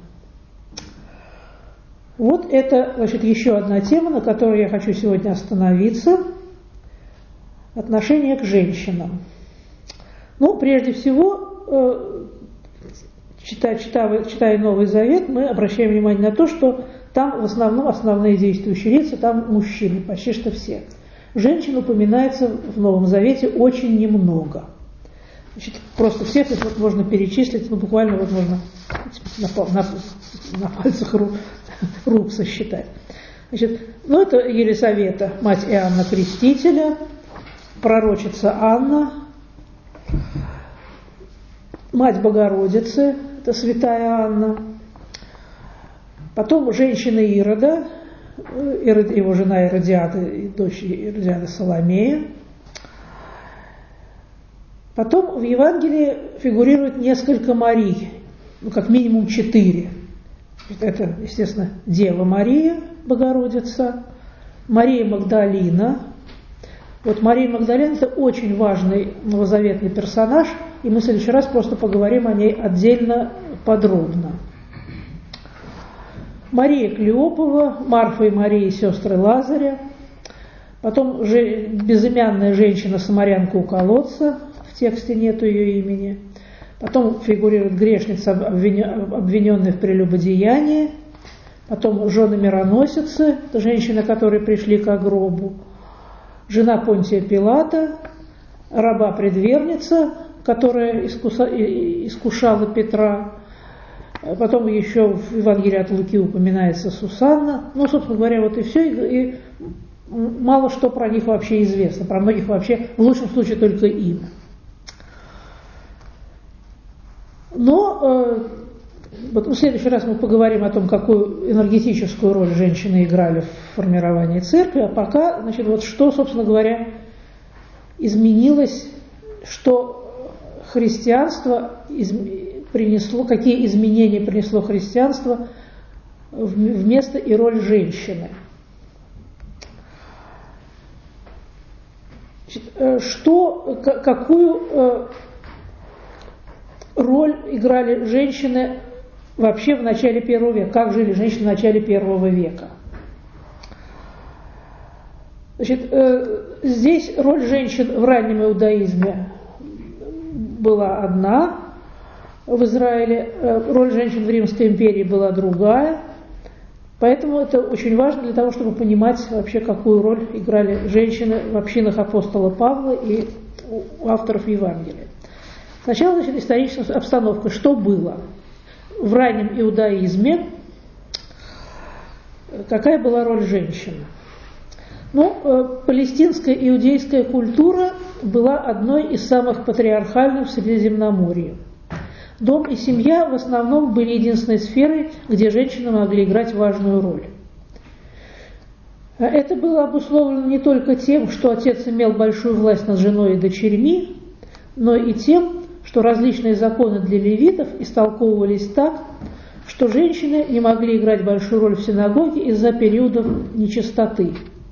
Вот это, значит, еще одна тема, на которой я хочу сегодня остановиться. Отношение к женщинам. Ну, прежде всего, читая, читая, читая Новый Завет, мы обращаем внимание на то, что там в основном основные действующие лица, там мужчины, почти что все. Женщин упоминается в Новом Завете очень немного. Значит, просто всех их вот можно перечислить, ну, буквально вот можно на, на, на пальцах рук, рук сосчитать. Значит, ну, это Елисавета, мать Иоанна Крестителя, пророчица Анна, мать Богородицы, это святая Анна, потом женщина Ирода, его жена Иродиада и дочь Иродиада Соломея. Потом в Евангелии фигурирует несколько Марий, ну, как минимум четыре. Это, естественно, Дева Мария, Богородица, Мария Магдалина. Вот Мария Магдалина – это очень важный новозаветный персонаж, и мы в следующий раз просто поговорим о ней отдельно, подробно. Мария Клеопова, Марфа и Мария, сестры Лазаря, потом же безымянная женщина-самарянка у колодца, в тексте нету ее имени, потом фигурирует грешница, обвиненная в прелюбодеянии, потом жены мироносицы, это женщины, которые пришли к гробу, жена Понтия Пилата, раба-предверница, которая искушала Петра. Потом еще в Евангелии от Луки упоминается Сусанна. Ну, собственно говоря, вот и все. И, и мало что про них вообще известно. Про многих вообще, в лучшем случае, только имя. Но э, вот в следующий раз мы поговорим о том, какую энергетическую роль женщины играли в формировании церкви. А пока, значит, вот что, собственно говоря, изменилось, что христианство изменилось. Принесло, какие изменения принесло христианство в место и роль женщины. Значит, что, какую роль играли женщины вообще в начале первого века? Как жили женщины в начале первого века? Значит, здесь роль женщин в раннем иудаизме была одна. В Израиле роль женщин в Римской империи была другая, поэтому это очень важно для того, чтобы понимать вообще, какую роль играли женщины в общинах апостола Павла и у авторов Евангелия. Сначала, значит, историческая обстановка. Что было? В раннем иудаизме какая была роль женщин? Ну, палестинская иудейская культура была одной из самых патриархальных в Средиземноморье. Дом и семья в основном были единственной сферой, где женщины могли играть важную роль. Это было обусловлено не только тем, что отец имел большую власть над женой и дочерьми, но и тем, что различные законы для левитов истолковывались так, что женщины не могли играть большую роль в синагоге из-за периодов нечистоты.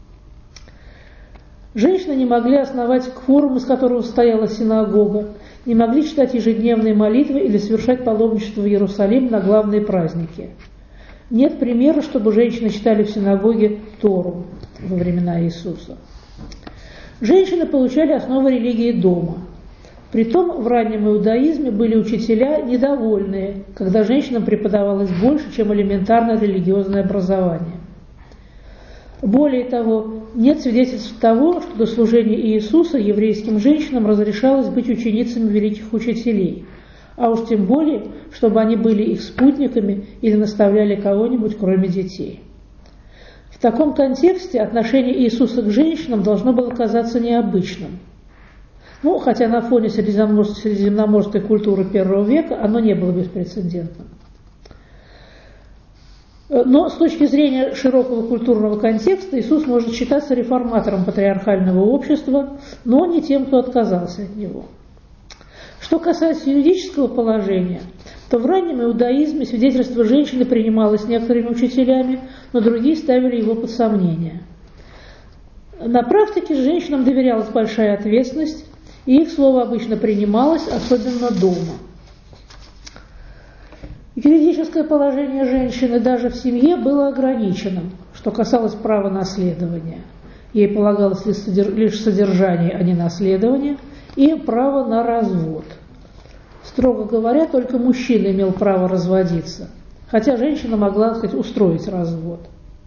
Женщины не могли основать кворум, из которого состояла синагога, не могли читать ежедневные молитвы или совершать паломничество в Иерусалим на главные праздники. Нет примера, чтобы женщины читали в синагоге Тору во времена Иисуса. Женщины получали основы религии дома. Притом в раннем иудаизме были учителя недовольные, когда женщинам преподавалось больше, чем элементарное религиозное образование. Более того, нет свидетельств того, что до служения Иисуса еврейским женщинам разрешалось быть ученицами великих учителей, а уж тем более, чтобы они были их спутниками или наставляли кого-нибудь, кроме детей. В таком контексте отношение Иисуса к женщинам должно было казаться необычным. Ну, хотя на фоне средиземноморской, средиземноморской культуры первого века оно не было беспрецедентным. Но с точки зрения широкого культурного контекста Иисус может считаться реформатором патриархального общества, но не тем, кто отказался от него. Что касается юридического положения, то в раннем иудаизме свидетельство женщины принималось некоторыми учителями, но другие ставили его под сомнение. На практике женщинам доверялась большая ответственность, и их слово обычно принималось, особенно дома. Юридическое положение женщины даже в семье было ограниченным, что касалось права наследования. Ей полагалось лишь содержание, а не наследование, и право на развод. Строго говоря, только мужчина имел право разводиться, хотя женщина могла, так сказать, устроить развод.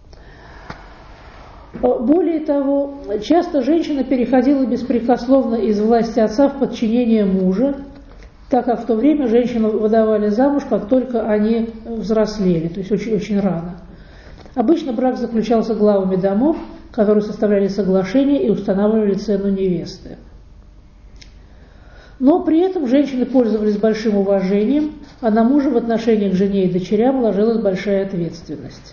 Более того, часто женщина переходила беспрекословно из власти отца в подчинение мужа, так как в то время женщину выдавали замуж, как только они взрослели, то есть очень, очень рано. Обычно брак заключался главами домов, которые составляли соглашение и устанавливали цену невесты. Но при этом женщины пользовались большим уважением, а на мужа в отношении к жене и дочерям ложилась большая ответственность.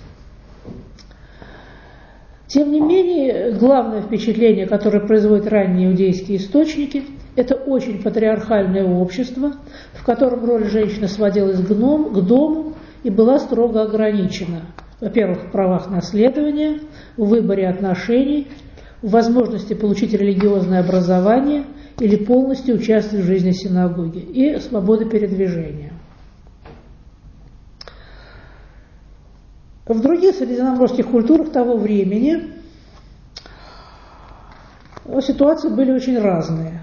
Тем не менее, главное впечатление, которое производят ранние иудейские источники, это очень патриархальное общество, в котором роль женщины сводилась к дому и была строго ограничена. Во-первых, в правах наследования, в выборе отношений, в возможности получить религиозное образование или полностью участвовать в жизни синагоги и свободы передвижения. В других средиземноморских культурах того времени ситуации были очень разные.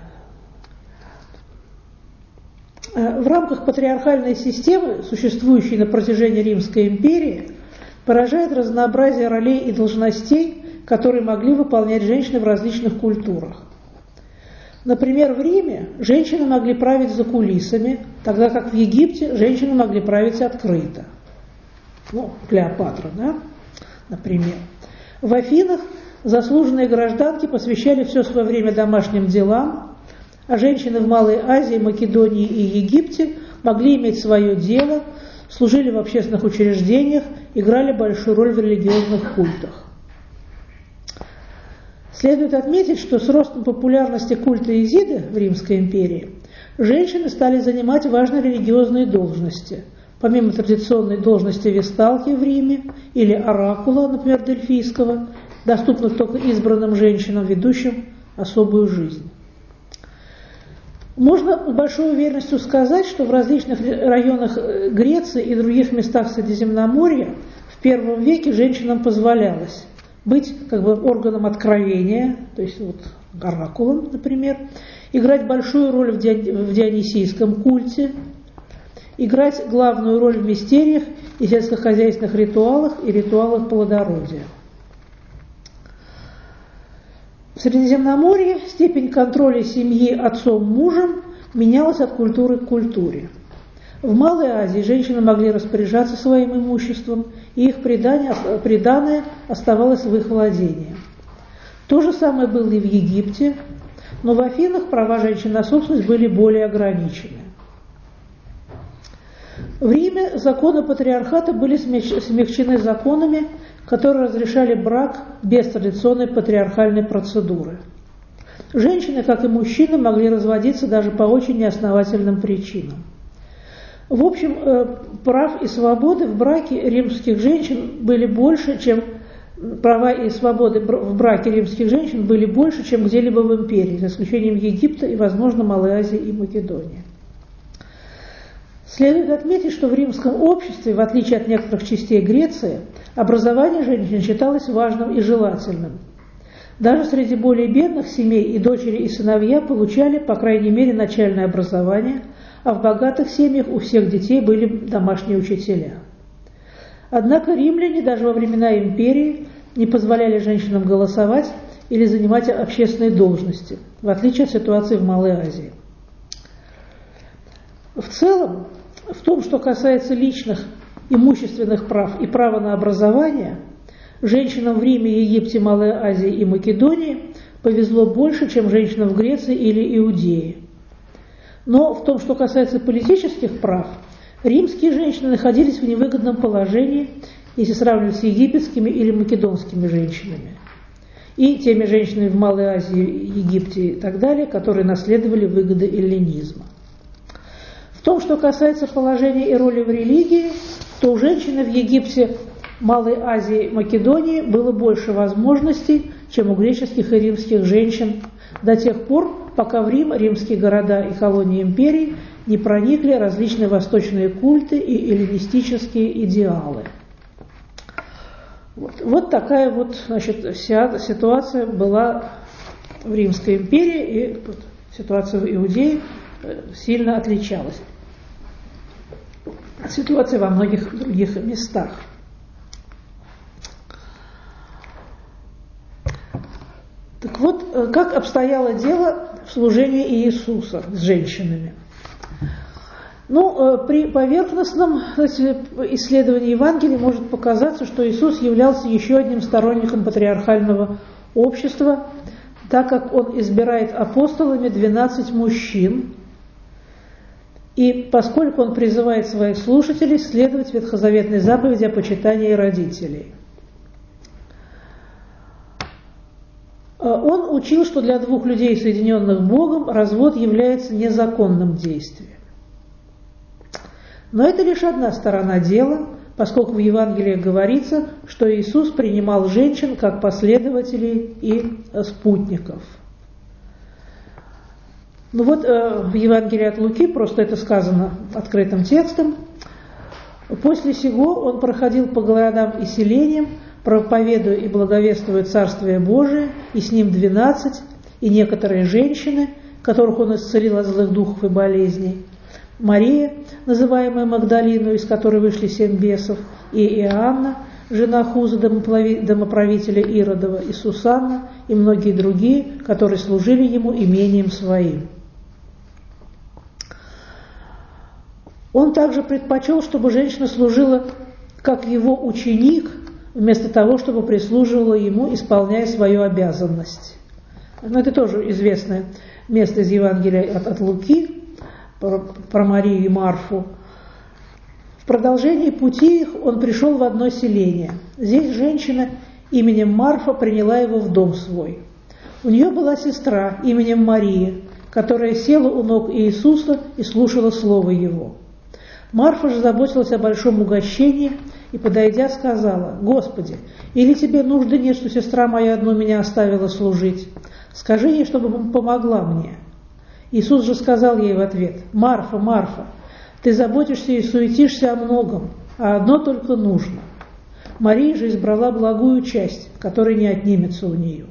В рамках патриархальной системы, существующей на протяжении Римской империи, поражает разнообразие ролей и должностей, которые могли выполнять женщины в различных культурах. Например, в Риме женщины могли править за кулисами, тогда как в Египте женщины могли править открыто. Ну, Клеопатра, да, например. В Афинах заслуженные гражданки посвящали все свое время домашним делам, а женщины в Малой Азии, Македонии и Египте могли иметь свое дело, служили в общественных учреждениях, играли большую роль в религиозных культах. Следует отметить, что с ростом популярности культа Изиды в Римской империи женщины стали занимать важные религиозные должности, помимо традиционной должности весталки в Риме или оракула, например, Дельфийского, доступных только избранным женщинам, ведущим особую жизнь. Можно с большой уверенностью сказать, что в различных районах Греции и других местах Средиземноморья в первом веке женщинам позволялось быть как бы органом откровения, то есть вот оракулом, например, играть большую роль в дионисийском культе, играть главную роль в мистериях и сельскохозяйственных ритуалах и ритуалах плодородия. В Средиземноморье степень контроля семьи отцом-мужем менялась от культуры к культуре. В Малой Азии женщины могли распоряжаться своим имуществом, и их приданое оставалось в их владении. То же самое было и в Египте, но в Афинах права женщин на собственность были более ограничены. В Риме законы патриархата были смягчены законами, которые разрешали брак без традиционной патриархальной процедуры. Женщины, как и мужчины, могли разводиться даже по очень неосновательным причинам. В общем, прав и свободы в браке римских женщин были больше, чем права и свободы в браке римских женщин были больше, чем где-либо в империи, за исключением Египта и, возможно, Малой Азии и Македонии. Следует отметить, что в римском обществе, в отличие от некоторых частей Греции, образование женщин считалось важным и желательным. Даже среди более бедных семей и дочери, и сыновья получали, по крайней мере, начальное образование, а в богатых семьях у всех детей были домашние учителя. Однако римляне даже во времена империи не позволяли женщинам голосовать или занимать общественные должности, в отличие от ситуации в Малой Азии. В целом, в том, что касается личных имущественных прав и права на образование, женщинам в Риме, Египте, Малой Азии и Македонии повезло больше, чем женщинам в Греции или Иудее. Но в том, что касается политических прав, римские женщины находились в невыгодном положении, если сравнивать с египетскими или македонскими женщинами, и теми женщинами в Малой Азии, Египте и так далее, которые наследовали выгоды эллинизма. В том, что касается положения и роли в религии, то у женщины в Египте, Малой Азии, Македонии было больше возможностей, чем у греческих и римских женщин, до тех пор, пока в Рим, римские города и колонии империи не проникли различные восточные культы и эллинистические идеалы. Вот, вот такая вот, значит, вся ситуация была в Римской империи, и вот, ситуация в Иудее сильно отличалась от ситуации во многих других местах. Так вот, как обстояло дело в служении Иисуса с женщинами? Ну, при поверхностном исследовании Евангелия может показаться, что Иисус являлся еще одним сторонником патриархального общества, так как Он избирает апостолами двенадцать мужчин, и поскольку Он призывает своих слушателей следовать ветхозаветной заповеди о почитании родителей. Он учил, что для двух людей, соединенных Богом, развод является незаконным действием. Но это лишь одна сторона дела, поскольку в Евангелии говорится, что Иисус принимал женщин как последователей и спутников. Ну вот в Евангелии от Луки, просто это сказано открытым текстом, после сего Он проходил по городам и селениям, проповедуя и благовествуя Царствие Божие, и с Ним двенадцать, и некоторые женщины, которых Он исцелил от злых духов и болезней, Мария, называемая Магдалину, из которой вышли семь бесов, и Иоанна, жена Хуза, домоправителя Иродова, и Сусанна, и многие другие, которые служили ему имением своим. Он также предпочел, чтобы женщина служила как его ученик, вместо того, чтобы прислуживала ему, исполняя свою обязанность. Но это тоже известное место из Евангелия от, от Луки, про, про Марию и Марфу. В продолжении пути их он пришел в одно селение. Здесь женщина именем Марфа приняла его в дом свой. У нее была сестра именем Мария, которая села у ног Иисуса и слушала слово его. Марфа же заботилась о большом угощении и, подойдя, сказала: «Господи, или тебе нужды нет, что сестра моя одну меня оставила служить? Скажи ей, чтобы помогла мне». Иисус же сказал ей в ответ: «Марфа, Марфа, ты заботишься и суетишься о многом, а одно только нужно. Мария же избрала благую часть, которая не отнимется у нее».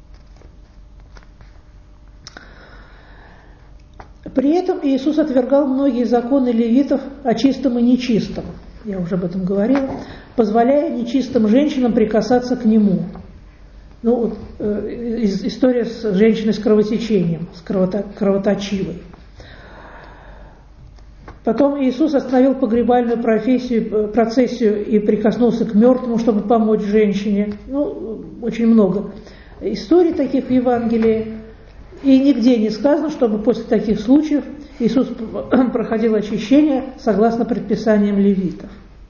При этом Иисус отвергал многие законы левитов о чистом и нечистом, я уже об этом говорила, позволяя нечистым женщинам прикасаться к Нему. Ну, вот, э, история с женщиной с кровотечением, с кровото, кровоточивой. Потом Иисус остановил погребальную профессию, процессию и прикоснулся к мертвому, чтобы помочь женщине. Ну, очень много историй таких в Евангелии. И нигде не сказано, чтобы после таких случаев Иисус проходил очищение согласно предписаниям левитов.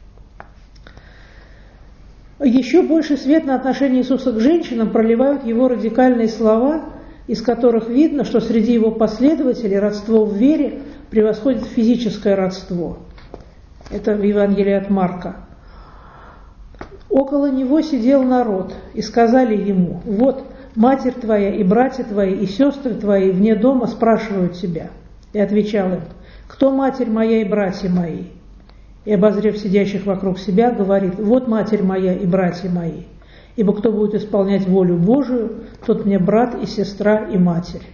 Еще больше свет на отношение Иисуса к женщинам проливают его радикальные слова, из которых видно, что среди его последователей родство в вере превосходит физическое родство. Это в Евангелии от Марка. «Около него сидел народ, и сказали ему: вот, матерь твоя и братья твои и сестры твои вне дома спрашивают тебя». И отвечал им: «Кто матерь моя и братья мои?» И, обозрев сидящих вокруг себя, говорит: «Вот матерь моя и братья мои. Ибо кто будет исполнять волю Божию, тот мне брат и сестра и матерь».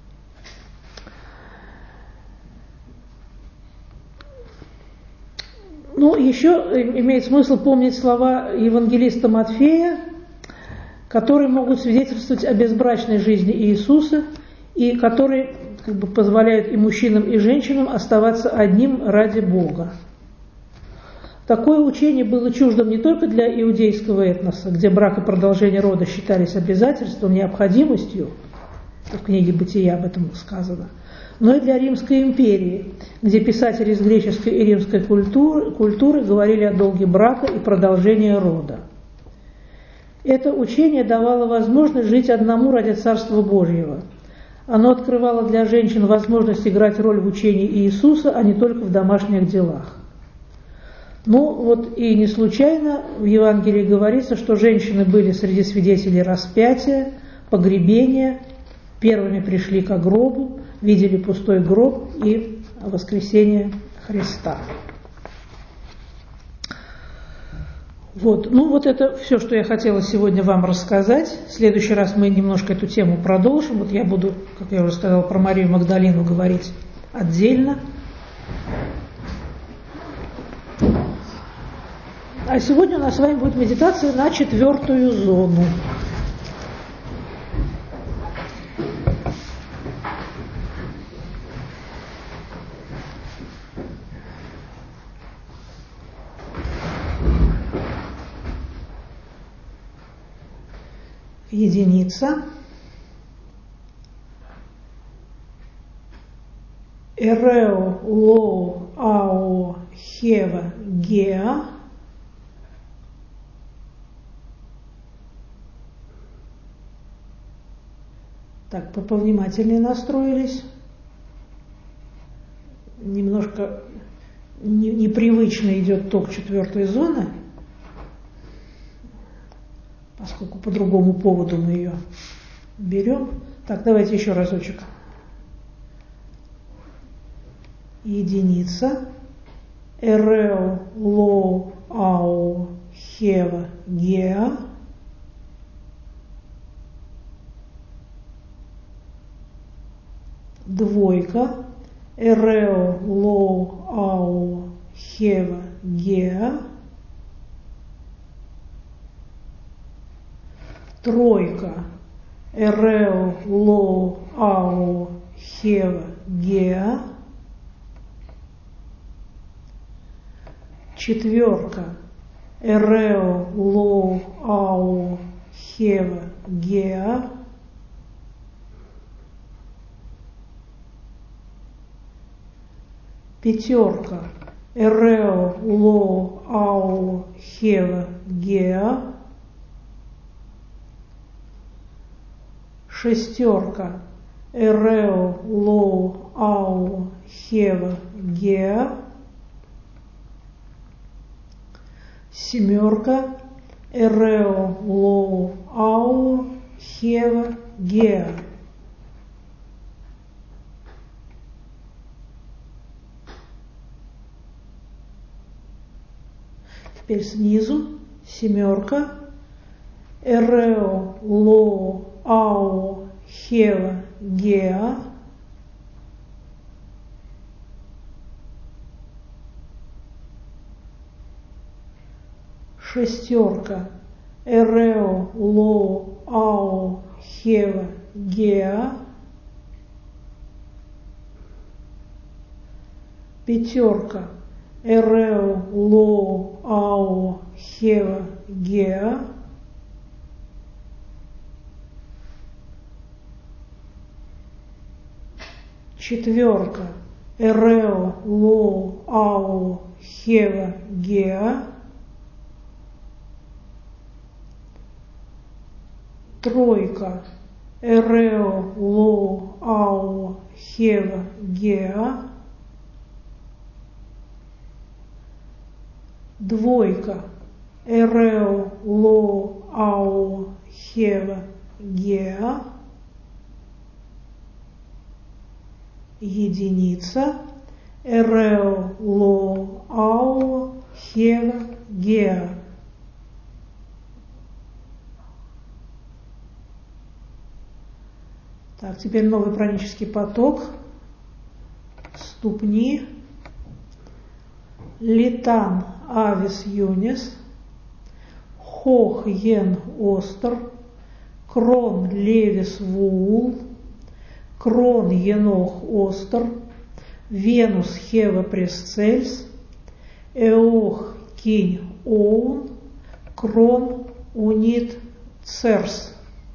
Ну, еще имеет смысл помнить слова евангелиста Матфея, которые могут свидетельствовать о безбрачной жизни Иисуса, и который, как бы позволяют и мужчинам, и женщинам оставаться одним ради Бога. Такое учение было чуждым не только для иудейского этноса, где брак и продолжение рода считались обязательством, необходимостью, в книге «Бытия» об этом сказано, но и для Римской империи, где писатели из греческой и римской культуры, культуры говорили о долге брака и продолжении рода. Это учение давало возможность жить одному ради Царства Божьего. Оно открывало для женщин возможность играть роль в учении Иисуса, а не только в домашних делах. Ну вот и не случайно в Евангелии говорится, что женщины были среди свидетелей распятия, погребения, первыми пришли к гробу, видели пустой гроб и воскресение Христа. Вот. Ну вот это все, что я хотела сегодня вам рассказать. В следующий раз мы немножко эту тему продолжим. Вот я буду, как я уже сказала, про Марию Магдалину говорить отдельно. А сегодня у нас с вами будет медитация на четвертую зону. Единица. Эрео, лоу, ао, хева, геа. Так, повнимательнее настроились. Немножко не, непривычно идет ток четвертой зоны, поскольку по другому поводу мы ее берем. Так, давайте еще разочек. Единица. Эрео, лоу, ао, хева, геа. Двойка. Эрео, лоу, ао, хева, геа. Тройка. Эрео, лоу, ао, хева, геа. Четверка. Эрео, лоу, ао, хева, геа. Пятерка. Эрео, лоу, ао, хева, геа. Шестерка. Эрео, лоу, ао, хева, геа. Семерка. Эрео, лоу, ао, хева, геа. Теперь снизу. Семерка. Эрео, лоу, ао, хева, геа. Шестерка. Эрео, лоу, ао, хева, геа. Пятерка. Эрео, лоу, ао, хева, геа. Четверка. Эрео, лоу, ао, хева, геа. Тройка. Эрео, лоу, ао, хева, геа. Двойка. Эрео, лоу, ао, хева, геа. Единица. Эрео, лоу, ао, хева, геа. Так, теперь новый пранический поток. Ступни. Литан авис юнис. Хох йен остр. Крон левис вуул. Крон Енох Остер, Венус Хева Пресцельс, Эох Кинь Оун, Крон Унит Церс.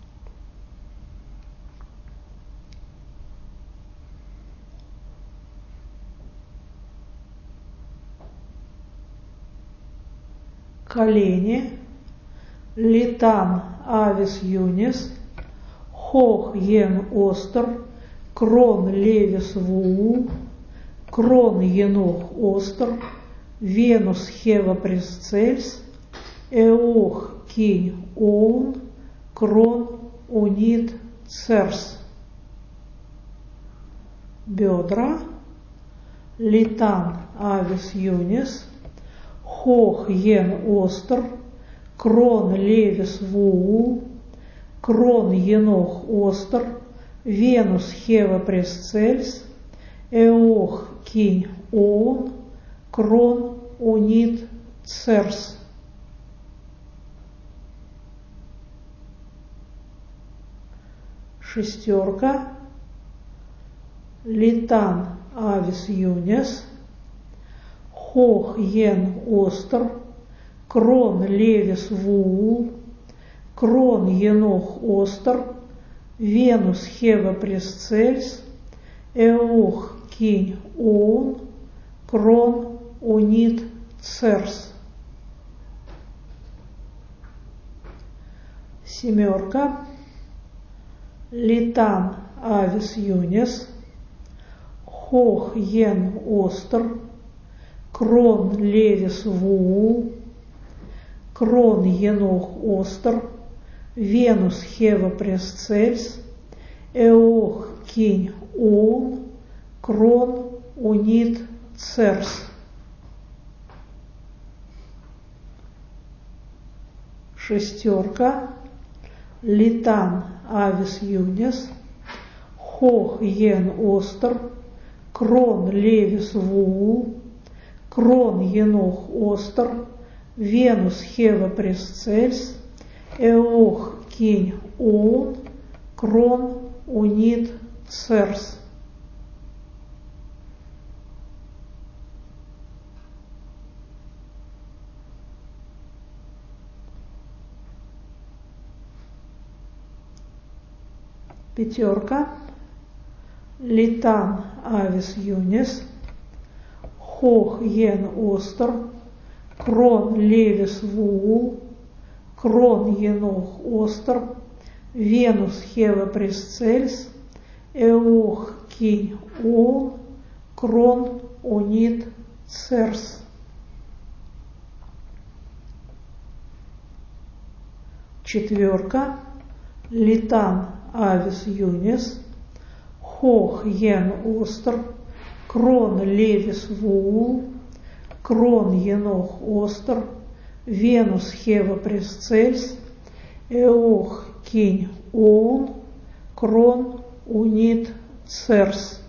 Колени, Литан Авис Юнис, Хох Ен Остер, Крон Левис Вуу, Крон Енох Остер, Венус Хева Пресцельс, Эох Кинь Оун, Крон Унит Церс. Бедра, Литан Авис Юнис, Хох Ен Остер, Крон Левис Вуу, Крон Енох Остер, Венус Хева Пресцельс, Эох Кинь Оун, Крон Унит Церс. Шестерка, Литан Авис Юнис, Хох Ен Остер, Крон Левис Вуу, Крон Енох Остер, Венус Хева Пресцельс, Эох Кинь Оун, Крон Унит Церс. Семерка, Литан Авис Юнис, Хох Ен Остер, Крон Левис Вуу, Крон Енох Остер, Венус Хева Пресцельс, Эох Кинь Оун, Крон Унит Церс. Шестерка, Литан Авис Юнис, Хох Ен Остер, Крон Левис Вуу, Крон Енох Остер, Венус Хева Пресцельс, Эох Кинь Оун, Крон Унит Церс. Пятерка, Литан Авис Юнис, Хох Ен Остер, Крон Левис Вуу, Крон Енох Остер, Венус Хева Пресцельс, Эох Кинь Оун, Крон Унит Церс. Четверка, Литан Авис Юнис, Хох Ен Остер, Крон Левис Вуу, Крон Енох Остер, Венус Хева Пресцельс, Эох Кинь Оун, Крон Унит Церс.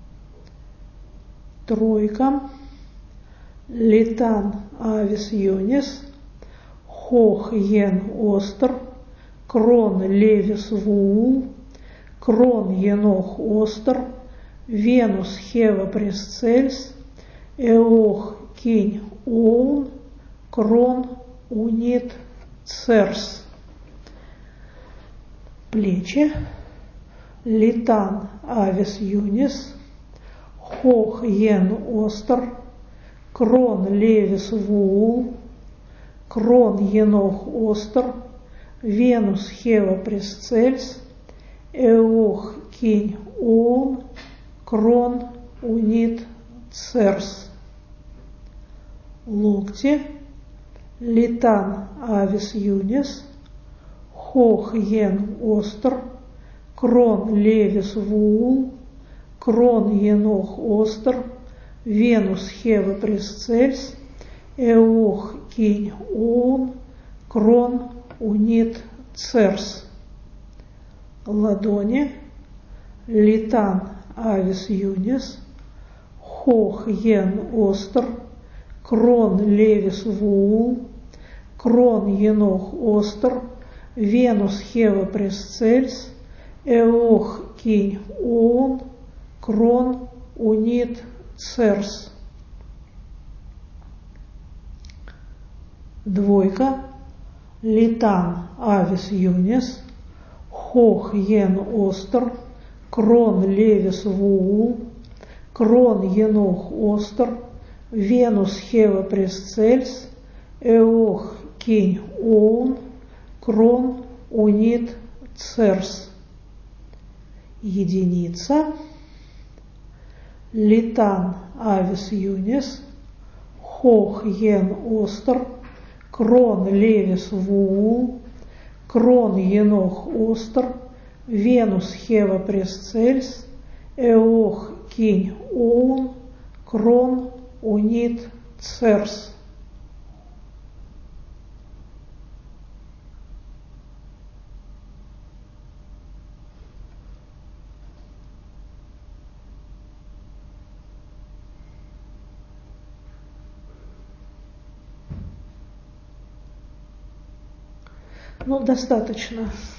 Тройка, Литан Авис Юнис, Хох Ен Остер, Крон Левис Вуу, Крон Енох Остер, Венус Хева Пресцельс, Эох Кинь Оун, Крон Унит Церс. Плечи, Литан Авис Юнис, Хох Ен Остер, Крон Левис Вуу, Крон Енох Остер, Венус Хева Пресцельс, Эох Кинь Оун, Крон Унит Церс. Локти, Литан Авис Юнис, Хох Ен Остер, Крон Левис Вуу, Крон Енох Остер, Венус Хева Пресцельс, Эох Кинь Оун, Крон Унит Церс. Ладони, Литан Авис Юнис, Хох Ен Остер, Крон Левис Вуу, Крон Енох Остер, Венус Хева Пресцельс, эох, кинь, оун, крон, унит, церс. Двойка. Литан, авис, юнис, хох, ен, остер, крон, левис, вуул, крон, енох, остер, венус, хева, пресцельс, эох, кинь, оун, крон, унит, церс. Единица. Литан, авис, юнис, хох, ен, остер, крон, левис, вуул, крон, енох, остер, венус, хева, пресцельс, эох, кинь, оун, крон, унит, церс. Ну, достаточно.